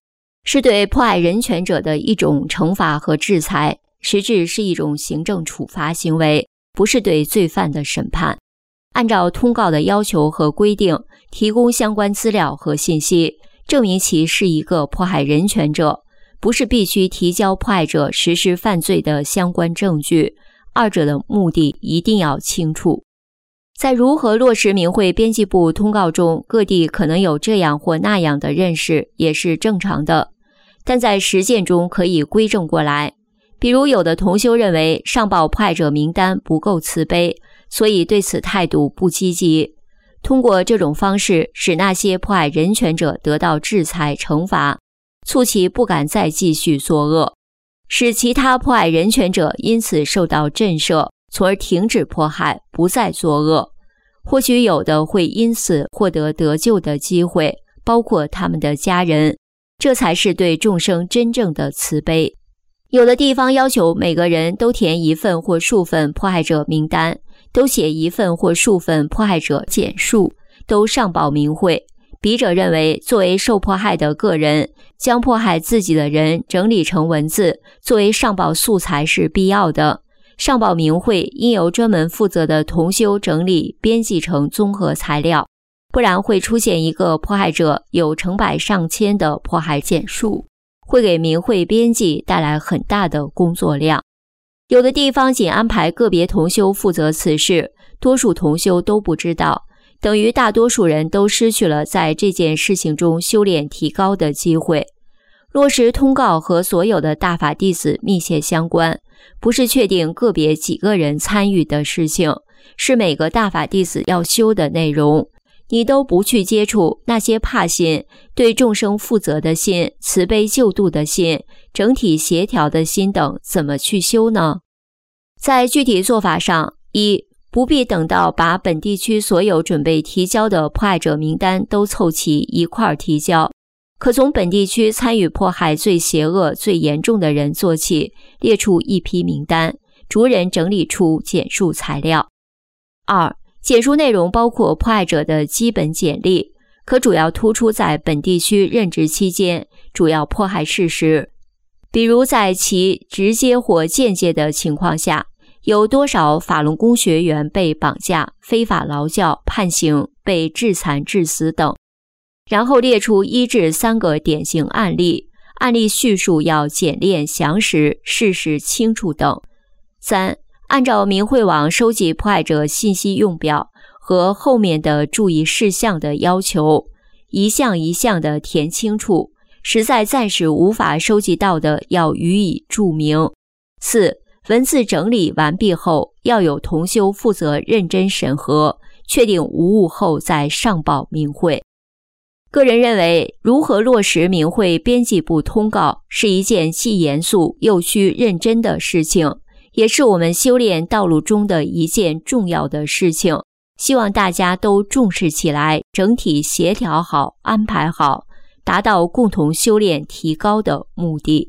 是对迫害人权者的一种惩罚和制裁，实质是一种行政处罚行为，不是对罪犯的审判。按照通告的要求和规定，提供相关资料和信息，证明其是一个迫害人权者，不是必须提交迫害者实施犯罪的相关证据，二者的目的一定要清楚。在如何落实明慧编辑部通告中，各地可能有这样或那样的认识，也是正常的，但在实践中可以规正过来。比如有的同修认为上报迫害者名单不够慈悲，所以对此态度不积极。通过这种方式，使那些迫害人权者得到制裁惩罚，促其不敢再继续作恶，使其他迫害人权者因此受到震慑，从而停止迫害，不再作恶。或许有的会因此获得得救的机会，包括他们的家人，这才是对众生真正的慈悲。有的地方要求每个人都填一份或数份迫害者名单，都写一份或数份迫害者简述，都上报明慧。笔者认为，作为受迫害的个人，将迫害自己的人整理成文字，作为上报素材是必要的。上报明慧应由专门负责的同修整理编辑成综合材料，不然会出现一个迫害者有成百上千的迫害简述，会给明慧编辑带来很大的工作量。有的地方仅安排个别同修负责此事，多数同修都不知道，等于大多数人都失去了在这件事情中修炼提高的机会。落实通告和所有的大法弟子密切相关，不是确定个别几个人参与的事情，是每个大法弟子要修的内容。你都不去接触，那些怕心、对众生负责的心、慈悲救度的心、整体协调的心等，怎么去修呢？在具体做法上，一，不必等到把本地区所有准备提交的迫害者名单都凑齐一块儿提交，可从本地区参与迫害最邪恶、最严重的人做起，列出一批名单，逐人整理出简述材料。二，简述内容包括迫害者的基本简历，可主要突出在本地区任职期间主要迫害事实，比如在其直接或间接的情况下，有多少法轮功学员被绑架、非法劳教、判刑、被致残致死等。然后列出1至3个典型案例，案例叙述要简练详实，事实清楚等。三，按照明慧网收集迫害者信息用表和后面的注意事项的要求，一项一项的填清楚，实在暂时无法收集到的要予以注明。四，文字整理完毕后，要有同修负责认真审核，确定无误后再上报明慧。个人认为，如何落实明慧编辑部通告是一件既严肃又需认真的事情，也是我们修炼道路中的一件重要的事情。希望大家都重视起来，整体协调好、安排好，达到共同修炼提高的目的。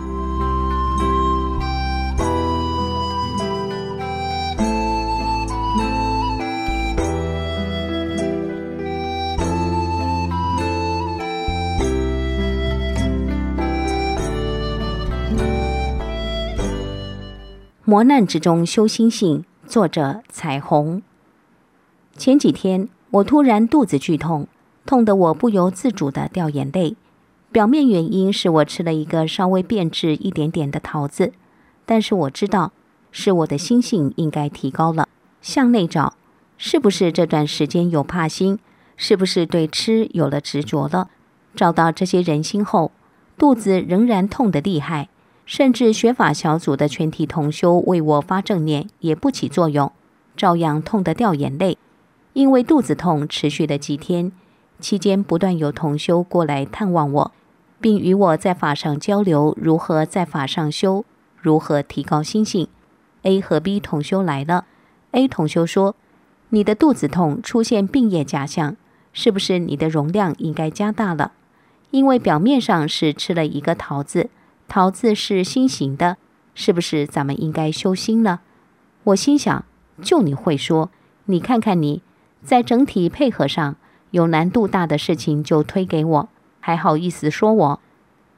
磨难之中修心性，作者彩虹。前几天我突然肚子剧痛，痛得我不由自主地掉眼泪。表面原因是我吃了一个稍微变质一点点的桃子，但是我知道是我的心性应该提高了。向内找，是不是这段时间有怕心？是不是对吃有了执着了？找到这些人心后，肚子仍然痛得厉害。甚至学法小组的全体同修为我发正念也不起作用，照样痛得掉眼泪。因为肚子痛持续了几天，期间不断有同修过来探望我，并与我在法上交流如何在法上修，如何提高心性。 A 和 B 同修来了， A 同修说，你的肚子痛出现病业假象，是不是你的容量应该加大了？因为表面上是吃了一个桃子，桃子是心形的，是不是咱们应该修心了？我心想，就你会说，你看看你，在整体配合上有难度大的事情就推给我，还好意思说我。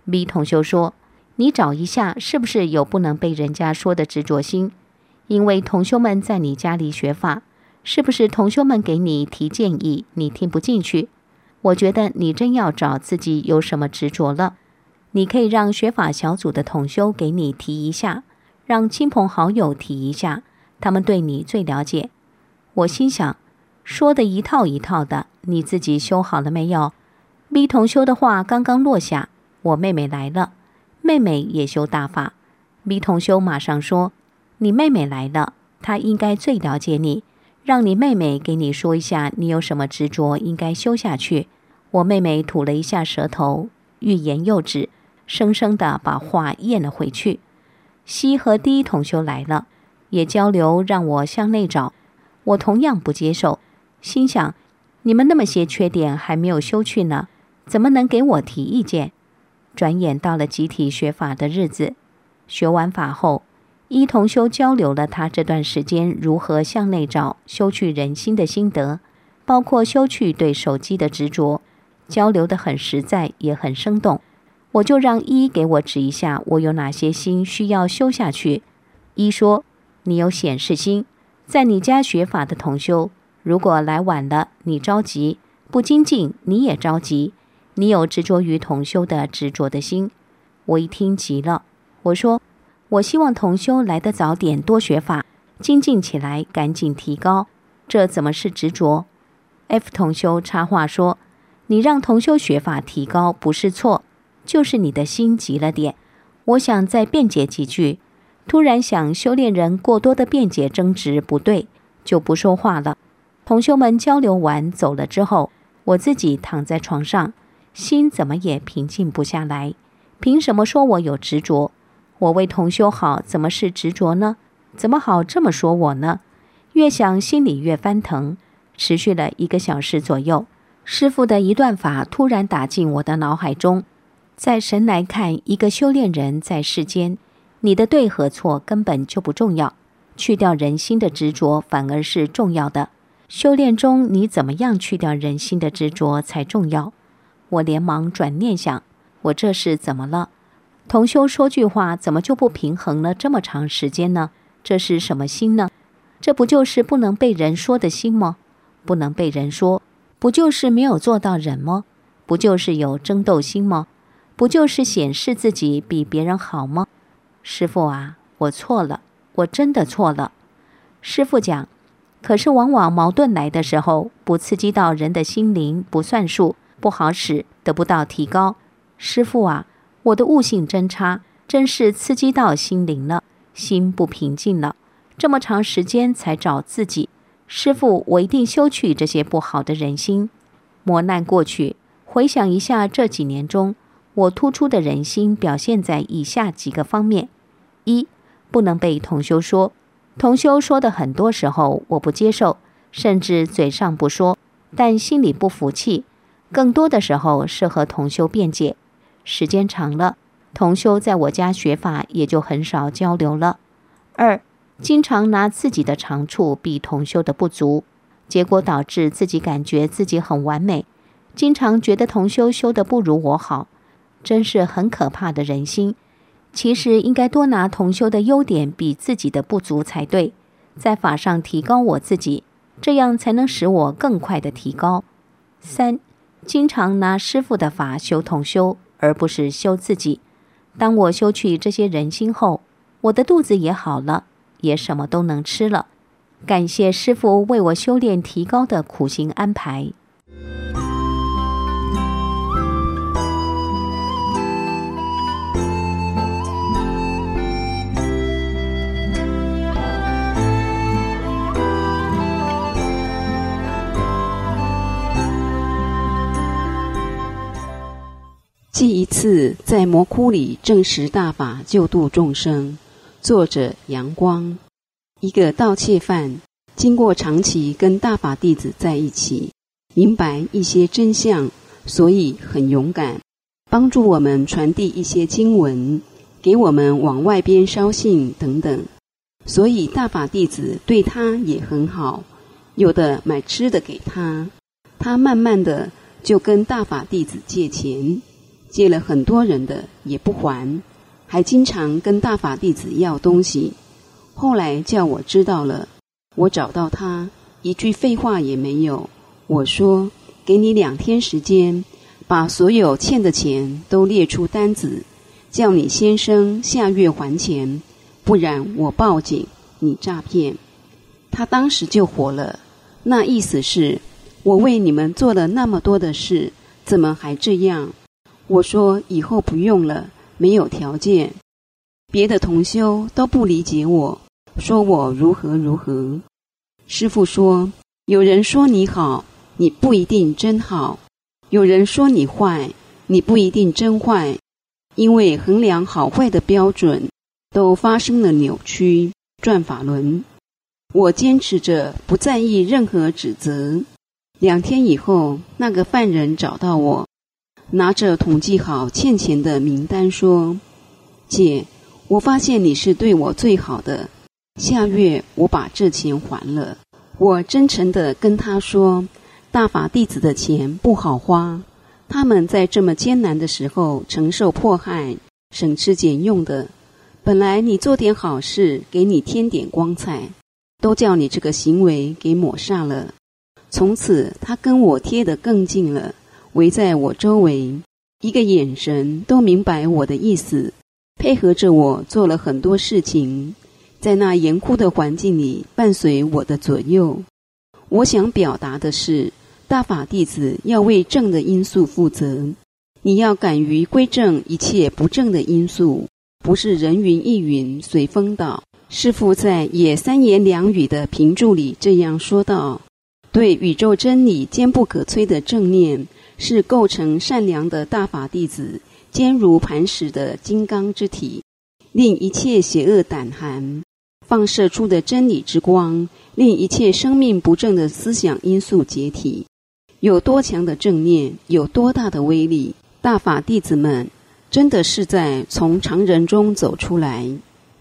B 同修说，你找一下是不是有不能被人家说的执着心，因为同修们在你家里学法，是不是同修们给你提建议你听不进去？我觉得你真要找自己有什么执着了，你可以让学法小组的同修给你提一下，让亲朋好友提一下，他们对你最了解。我心想，说的一套一套的，你自己修好了没有？ B 同修的话刚刚落下，我妹妹来了，妹妹也修大法。 B 同修马上说，你妹妹来了，她应该最了解你，让你妹妹给你说一下你有什么执着应该修下去。我妹妹吐了一下舌头，欲言又止，生生地把话咽了回去。 C 和 D 同修来了，也交流让我向内找，我同样不接受，心想，你们那么些缺点还没有修去呢，怎么能给我提意见？转眼到了集体学法的日子，学完法后，一同修交流了他这段时间如何向内找修去人心的心得，包括修去对手机的执着，交流得很实在也很生动。我就让一给我指一下我有哪些心需要修下去。一说，你有显示心，在你家学法的同修，如果来晚了你着急，不精进你也着急，你有执着于同修的执着的心。我一听急了，我说，我希望同修来得早点多学法，精进起来赶紧提高，这怎么是执着？ F 同修插话说，你让同修学法提高不是错，就是你的心急了点。我想再辩解几句，突然想修炼人过多的辩解争执不对，就不说话了。同修们交流完走了之后，我自己躺在床上，心怎么也平静不下来。凭什么说我有执着？我为同修好，怎么是执着呢？怎么好这么说我呢？越想心里越翻腾，持续了1个小时左右。师父的一段法突然打进我的脑海中。在神来看，一个修炼人在世间，你的对和错根本就不重要，去掉人心的执着反而是重要的。修炼中你怎么样去掉人心的执着才重要。我连忙转念想，我这是怎么了？同修说句话怎么就不平衡了这么长时间呢？这是什么心呢？这不就是不能被人说的心吗？不能被人说，不就是没有做到忍吗？不就是有争斗心吗？不就是显示自己比别人好吗？师父啊，我错了，我真的错了。师父讲，可是往往矛盾来的时候，不刺激到人的心灵不算数，不好使，得不到提高。师父啊，我的悟性真差，真是刺激到心灵了，心不平静了，这么长时间才找自己。师父，我一定修去这些不好的人心。磨难过去，回想一下这几年中，我突出的人心表现在以下几个方面。一，不能被同修说。同修说的很多时候我不接受，甚至嘴上不说，但心里不服气。更多的时候是和同修辩解。时间长了，同修在我家学法也就很少交流了。二，经常拿自己的长处比同修的不足，结果导致自己感觉自己很完美，经常觉得同修修得不如我好，真是很可怕的人心。其实应该多拿同修的优点比自己的不足才对，在法上提高我自己，这样才能使我更快的提高。三，经常拿师父的法修同修，而不是修自己。当我修去这些人心后，我的肚子也好了，也什么都能吃了。感谢师父为我修炼提高的苦行安排。 记一次在魔窟里证实大法救度众生。作者阳光。一个盗窃犯经过长期跟大法弟子在一起，明白一些真相，所以很勇敢，帮助我们传递一些经文，给我们往外边捎信等等，所以大法弟子对他也很好，有的买吃的给他，他慢慢的就跟大法弟子借钱， 借了很多人的也不还，还经常跟大法弟子要东西。后来叫我知道了，我找到他，一句废话也没有。我说，给你2天时间，把所有欠的钱都列出单子，叫你先生下月还钱，不然我报警，你诈骗。他当时就火了，那意思是我为你们做了那么多的事，怎么还这样？我说以后不用了，没有条件。别的同修都不理解我，说我如何如何。师父说，有人说你好，你不一定真好；有人说你坏，你不一定真坏。因为衡量好坏的标准都发生了扭曲，转法轮。我坚持着不在意任何指责。2天以后，那个犯人找到我，拿着统计好欠钱的名单说，姐，我发现你是对我最好的，下月我把这钱还了。我真诚地跟他说，大法弟子的钱不好花，他们在这么艰难的时候承受迫害，省吃俭用的。本来你做点好事，给你添点光彩，都叫你这个行为给抹煞了。从此他跟我贴得更近了，围在我周围，一个眼神都明白我的意思，配合着我做了很多事情，在那严酷的环境里伴随我的左右。我想表达的是，大法弟子要为正的因素负责，你要敢于归正一切不正的因素，不是人云亦云随风倒。师父在也3言2语的评注里这样说道，对宇宙真理坚不可摧的正念，是构成善良的大法弟子坚如磐石的金刚之体，令一切邪恶胆寒，放射出的真理之光，令一切生命不正的思想因素解体。有多强的正念，有多大的威力，大法弟子们真的是在从常人中走出来。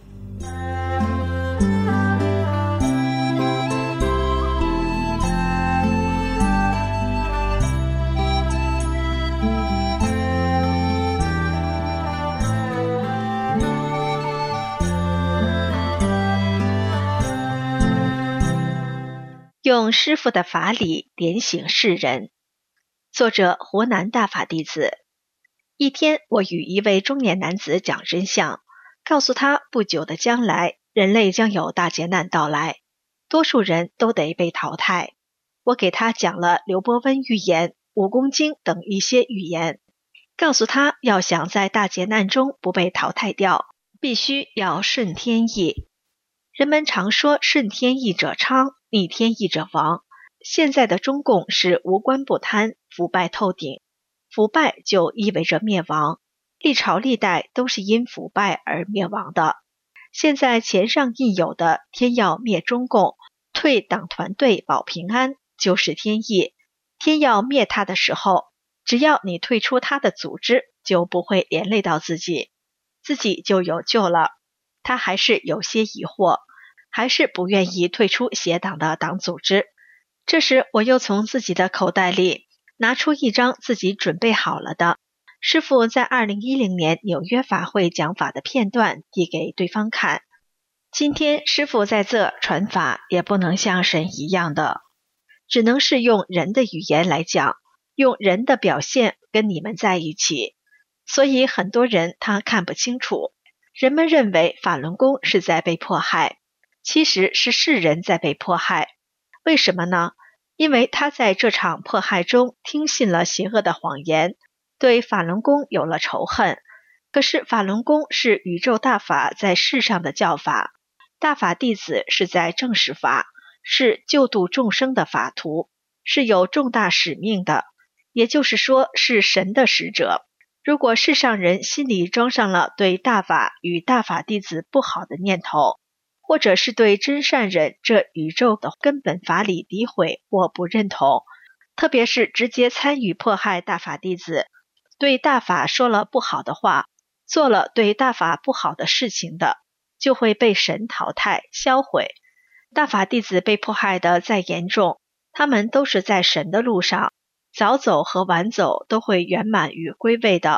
用师父的法理点醒世人。作者湖南大法弟子。一天，我与一位中年男子讲真相，告诉他不久的将来，人类将有大劫难到来，多数人都得被淘汰。我给他讲了刘伯温预言、武功经等一些预言，告诉他要想在大劫难中不被淘汰掉，必须要顺天意。人们常说顺天意者昌，逆天意者亡。现在的中共是无官不贪，腐败透顶，腐败就意味着灭亡，历朝历代都是因腐败而灭亡的。现在钱上印有的天要灭中共，退党团队保平安，就是天意。天要灭他的时候，只要你退出他的组织，就不会连累到自己，自己就有救了。他还是有些疑惑，还是不愿意退出邪党的党组织。这时我又从自己的口袋里拿出一张自己准备好了的师父在2010年纽约法会讲法的片段递给对方看。今天师父在这传法也不能像神一样的，只能是用人的语言来讲，用人的表现跟你们在一起，所以很多人他看不清楚。人们认为法轮功是在被迫害，其实是世人在被迫害。为什么呢？因为他在这场迫害中听信了邪恶的谎言，对法轮功有了仇恨。可是法轮功是宇宙大法在世上的教法，大法弟子是在正视法，是救度众生的法途，是有重大使命的，也就是说是神的使者。如果世上人心里装上了对大法与大法弟子不好的念头，或者是对真善忍这宇宙的根本法理诋毁或不认同，特别是直接参与迫害大法弟子，对大法说了不好的话，做了对大法不好的事情的，就会被神淘汰销毁。大法弟子被迫害的再严重，他们都是在神的路上，早走和晚走都会圆满与归位的，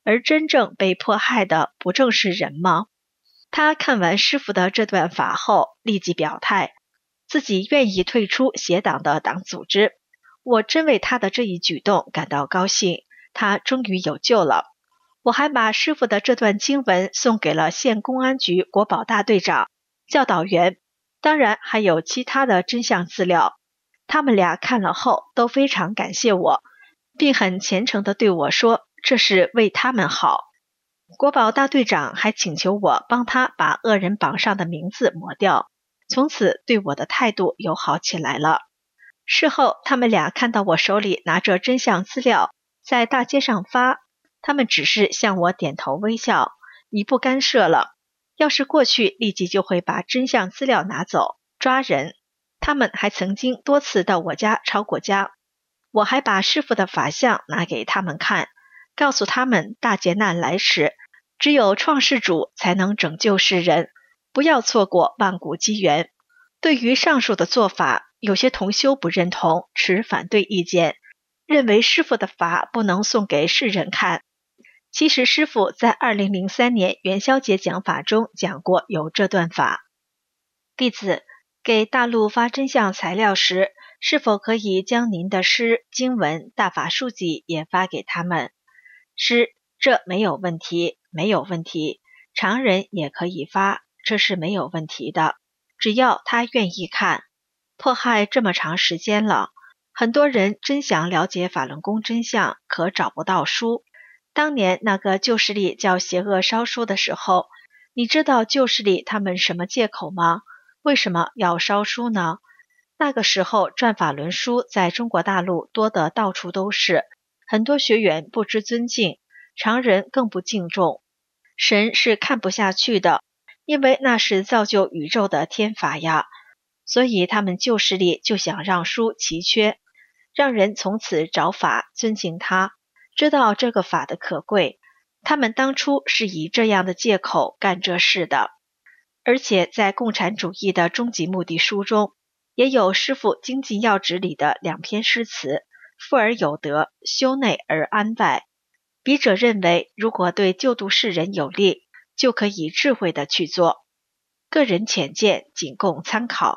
而真正被迫害的不正是人吗？他看完师父的这段法后，立即表态，自己愿意退出邪党的党组织。我真为他的这一举动感到高兴，他终于有救了。我还把师父的这段经文送给了县公安局国保大队长、教导员，当然还有其他的真相资料。他们俩看了后都非常感谢我，并很虔诚地对我说，这是为他们好。国保大队长还请求我帮他把恶人榜上的名字抹掉，从此对我的态度友好起来了。事后他们俩看到我手里拿着真相资料在大街上发，他们只是向我点头微笑，已不干涉了。要是过去，立即就会把真相资料拿走，抓人。他们还曾经多次到我家抄过家。我还把师父的法相拿给他们看，告诉他们大劫难来时，只有创世主才能拯救世人，不要错过万古机缘。对于上述的做法，有些同修不认同，持反对意见，认为师父的法不能送给世人看。其实师父在2003年元宵节讲法中讲过有这段法。弟子给大陆发真相材料时，是否可以将您的诗、经文、大法书籍也发给他们？诗，这没有问题，没有问题，常人也可以发，这是没有问题的，只要他愿意看。迫害这么长时间了，很多人真想了解法轮功真相，可找不到书。当年那个旧势力叫邪恶烧书的时候，你知道旧势力他们什么借口吗？为什么要烧书呢？那个时候转法轮书在中国大陆多得到处都是，很多学员不知尊敬，常人更不敬重。神是看不下去的，因为那是造就宇宙的天法呀，所以他们旧势力就想让书奇缺，让人从此找法尊敬它，知道这个法的可贵。他们当初是以这样的借口干这事的。而且在共产主义的终极目的书中，也有师父精进要旨里的2篇诗词，富而有德，修内而安外。笔者认为，如果对救度世人有利，就可以智慧地去做。个人浅见仅供参考。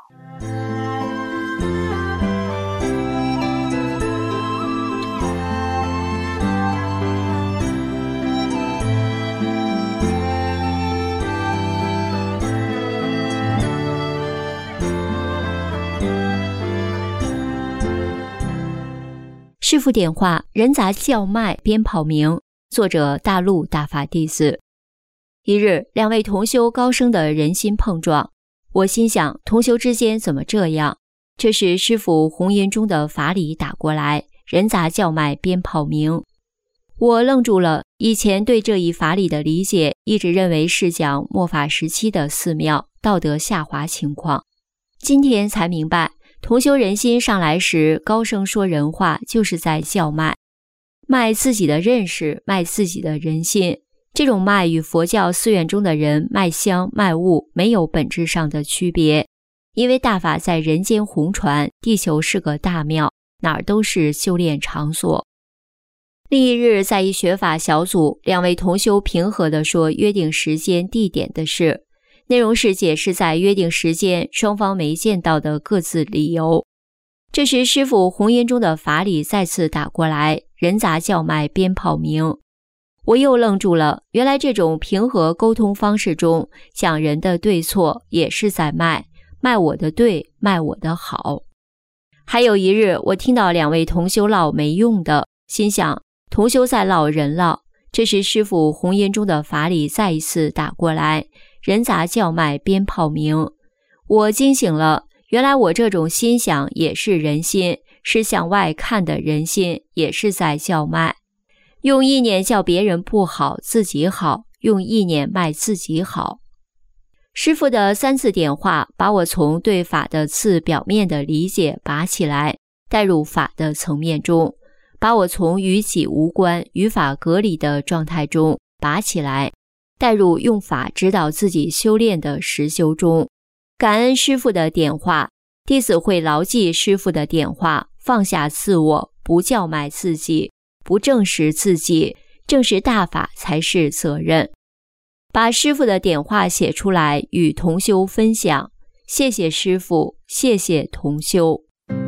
师父点化，人杂叫卖鞭炮鸣。作者大陆大法弟子。一日，2位同修高声的人心碰撞，我心想，同修之间怎么这样？这是师父红音中的法理打过来，人杂叫卖鞭炮鸣。我愣住了，以前对这一法理的理解，一直认为是讲末法时期的寺庙道德下滑情况，今天才明白，同修人心上来时，高声说人话，就是在叫卖，卖自己的认识，卖自己的人心。这种卖与佛教寺院中的人卖香卖物没有本质上的区别，因为大法在人间红传，地球是个大庙，哪儿都是修炼场所。另一日，在一学法小组，2位同修平和地说约定时间地点的事，内容是解释在约定时间双方没见到的各自理由。这时师父红音中的法理再次打过来，人杂叫卖鞭炮鸣。我又愣住了，原来这种平和沟通方式中，讲人的对错也是在卖我的对，卖我的好。还有一日，我听到2位同修唠没用的，心想同修在唠人唠。这时师父红音中的法理再一次打过来，人杂叫卖鞭炮鸣。我惊醒了，原来我这种心想也是人心，是向外看的人心，也是在叫卖。用意念叫别人不好，自己好，用意念卖自己好。师父的3次点化，把我从对法的次表面的理解拔起来，带入法的层面中，把我从与己无关、与法隔离的状态中拔起来，带入用法指导自己修炼的实修中。感恩师父的点化，弟子会牢记师父的点化，放下自我，不叫卖自己，不证实自己， 正是大法才是责任。把师父的点化写出来与同修分享，谢谢师父，谢谢同修。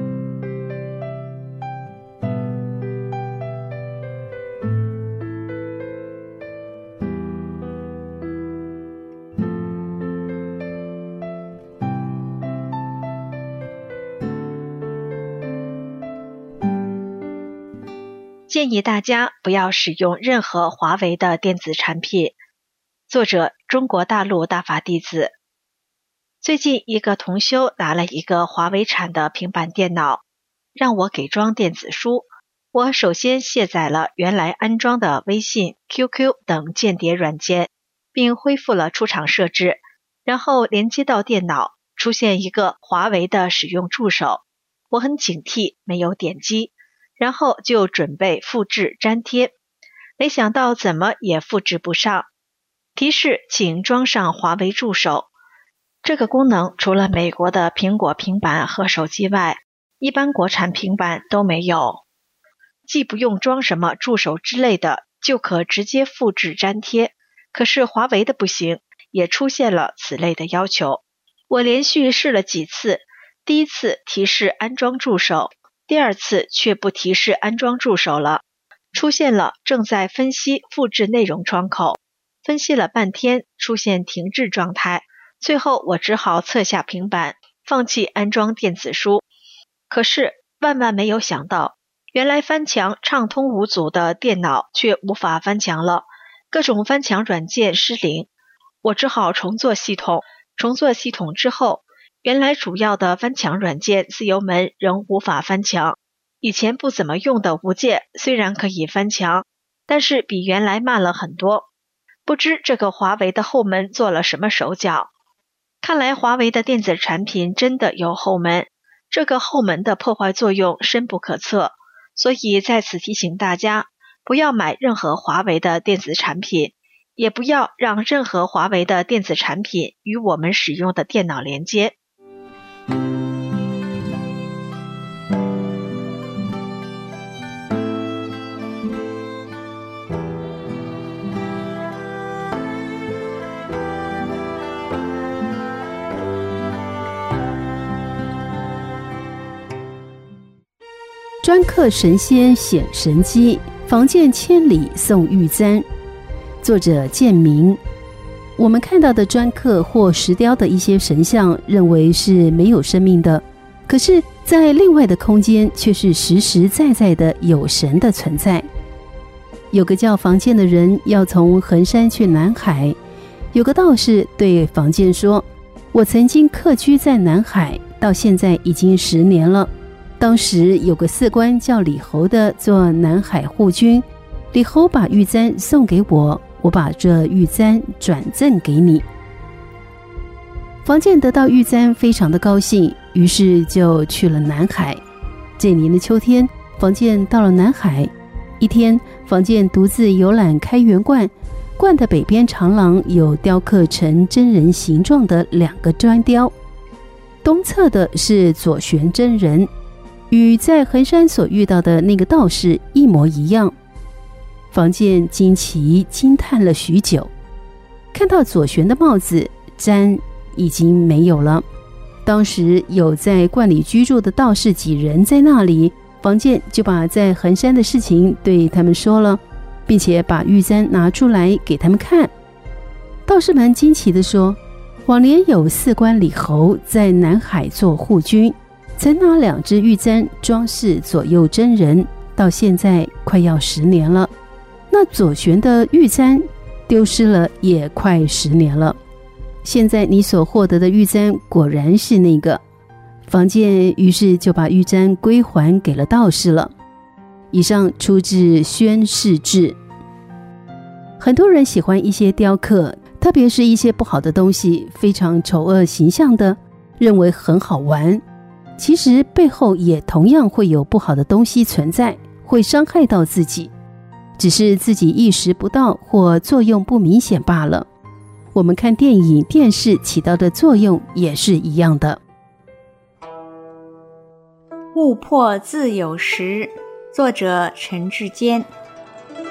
建议大家不要使用任何华为的电子产品。作者：中国大陆大法弟子。最近一个同修拿了一个华为产的平板电脑，让我给装电子书。我首先卸载了原来安装的微信、QQ 等间谍软件，并恢复了出厂设置，然后连接到电脑，出现一个华为的使用助手。我很警惕，没有点击，然后就准备复制粘贴，没想到怎么也复制不上。提示请装上华为助手。这个功能除了美国的苹果平板和手机外，一般国产平板都没有。既不用装什么助手之类的，就可直接复制粘贴。可是华为的不行，也出现了此类的要求。我连续试了几次，第一次提示安装助手，第二次却不提示安装助手了，出现了正在分析复制内容窗口，分析了半天，出现停滞状态。最后我只好撤下平板，放弃安装电子书。可是万万没有想到，原来翻墙畅通无阻的电脑却无法翻墙了，各种翻墙软件失灵。我只好重做系统。重做系统之后，原来主要的翻墙软件自由门仍无法翻墙。以前不怎么用的无界虽然可以翻墙，但是比原来慢了很多。不知这个华为的后门做了什么手脚。看来华为的电子产品真的有后门，这个后门的破坏作用深不可测，所以在此提醒大家，不要买任何华为的电子产品，也不要让任何华为的电子产品与我们使用的电脑连接。 专克神仙显神机，房见千里送玉簪。作者建明。我们看到的砖刻或石雕的一些神像，认为是没有生命的，可是在另外的空间却是实实在在的有神的存在。有个叫房建的人要从衡山去南海，有个道士对房建说，我曾经客居在南海，到现在已经10年了。当时有个寺官叫李侯的做南海护军，李侯把玉簪送给我，我把这玉簪转赠给你。房建得到玉簪非常的高兴，于是就去了南海。这年的秋天，房建到了南海。一天，房建独自游览开元观，观的北边长廊有雕刻成真人形状的2个砖雕，东侧的是左旋真人，与在衡山所遇到的那个道士一模一样。房建惊奇惊叹了许久，看到左旋的帽子簪已经没有了。当时有在观里居住的道士几人在那里，房建就把在衡山的事情对他们说了，并且把玉簪拿出来给他们看。道士们惊奇地说，往年有寺官李侯在南海做护军，曾拿2只玉簪装饰左右真人，到现在快要10年了。那左旋的玉簪丢失了也快10年了。现在你所获得的玉簪果然是那个。房建于是就把玉簪归还给了道士了。以上出自《宣示志》。很多人喜欢一些雕刻，特别是一些不好的东西，非常丑恶形象的，认为很好玩。其实背后也同样会有不好的东西存在，会伤害到自己，只是自己意识不到或作用不明显罢了。我们看电影、电视起到的作用也是一样的。 物破自有时，作者陈志坚。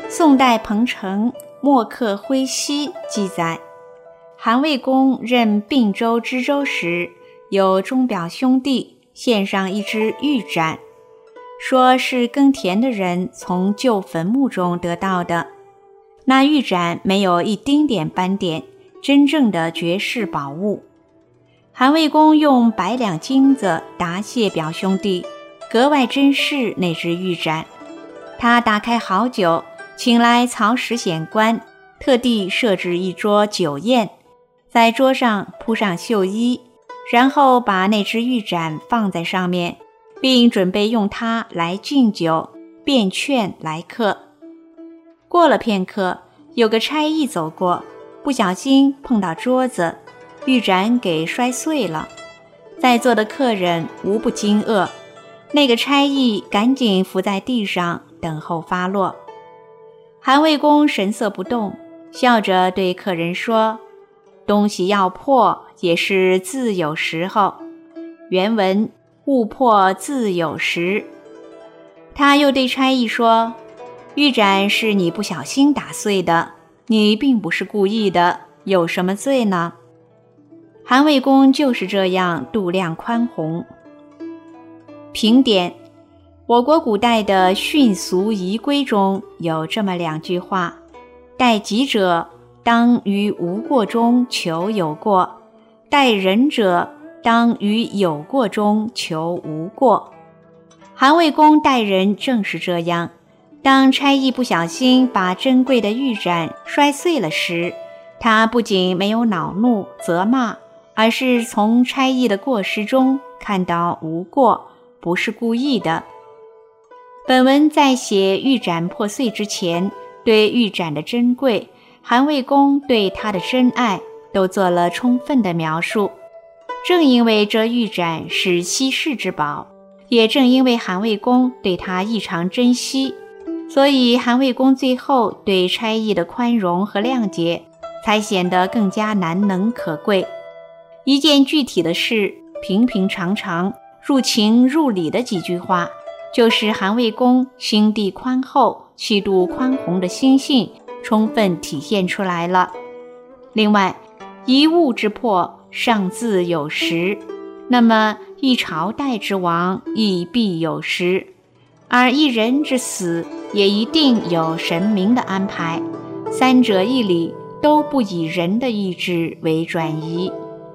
宋代彭城《墨客徽稀》记载，韩魏公任并州知州时，有钟表兄弟献上一只玉盏，说是耕田的人从旧坟墓中得到的。那玉盏没有一丁点斑点，真正的绝世宝物。韩魏公用100两金子答谢表兄弟，格外珍视那只玉盏。他打开好酒，请来曹石显官，特地设置一桌酒宴，在桌上铺上绣衣，然后把那只玉盏放在上面，并准备用它来敬酒，便劝来客。过了片刻，有个差役走过，不小心碰到桌子，玉盏给摔碎了。在座的客人无不惊愕，那个差役赶紧伏在地上等候发落。韩魏公神色不动，笑着对客人说，东西要破也是自有时候，原文物破自有时。他又对差役说，玉盏是你不小心打碎的，你并不是故意的，有什么罪呢？韩魏公就是这样度量宽宏。评点：我国古代的训俗仪规中有这么2句话，待己者当于无过中求有过，待人者当于有过中求无过。韩魏公待人正是这样，当差役不小心把珍贵的玉盏摔碎了时，他不仅没有恼怒责骂，而是从差役的过失中看到无过，不是故意的。本文在写玉盏破碎之前，对玉盏的珍贵，韩魏公对他的深爱，都做了充分的描述。正因为这玉盏是稀世之宝，也正因为韩魏公对他异常珍惜，所以韩魏公最后对差役的宽容和谅解，才显得更加难能可贵。一件具体的事，平平常常、入情入理的几句话，就是韩魏公心地宽厚、气度宽宏的心性充分体现出来了。另外，一物之破，尚自有时，那么一朝代之亡亦必有时，而一人之死也一定有神明的安排，三者一理都不以人的意志为转移。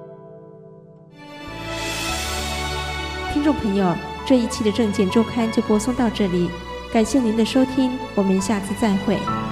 听众朋友，这一期的政见周刊就播送到这里，感谢您的收听，我们下次再会。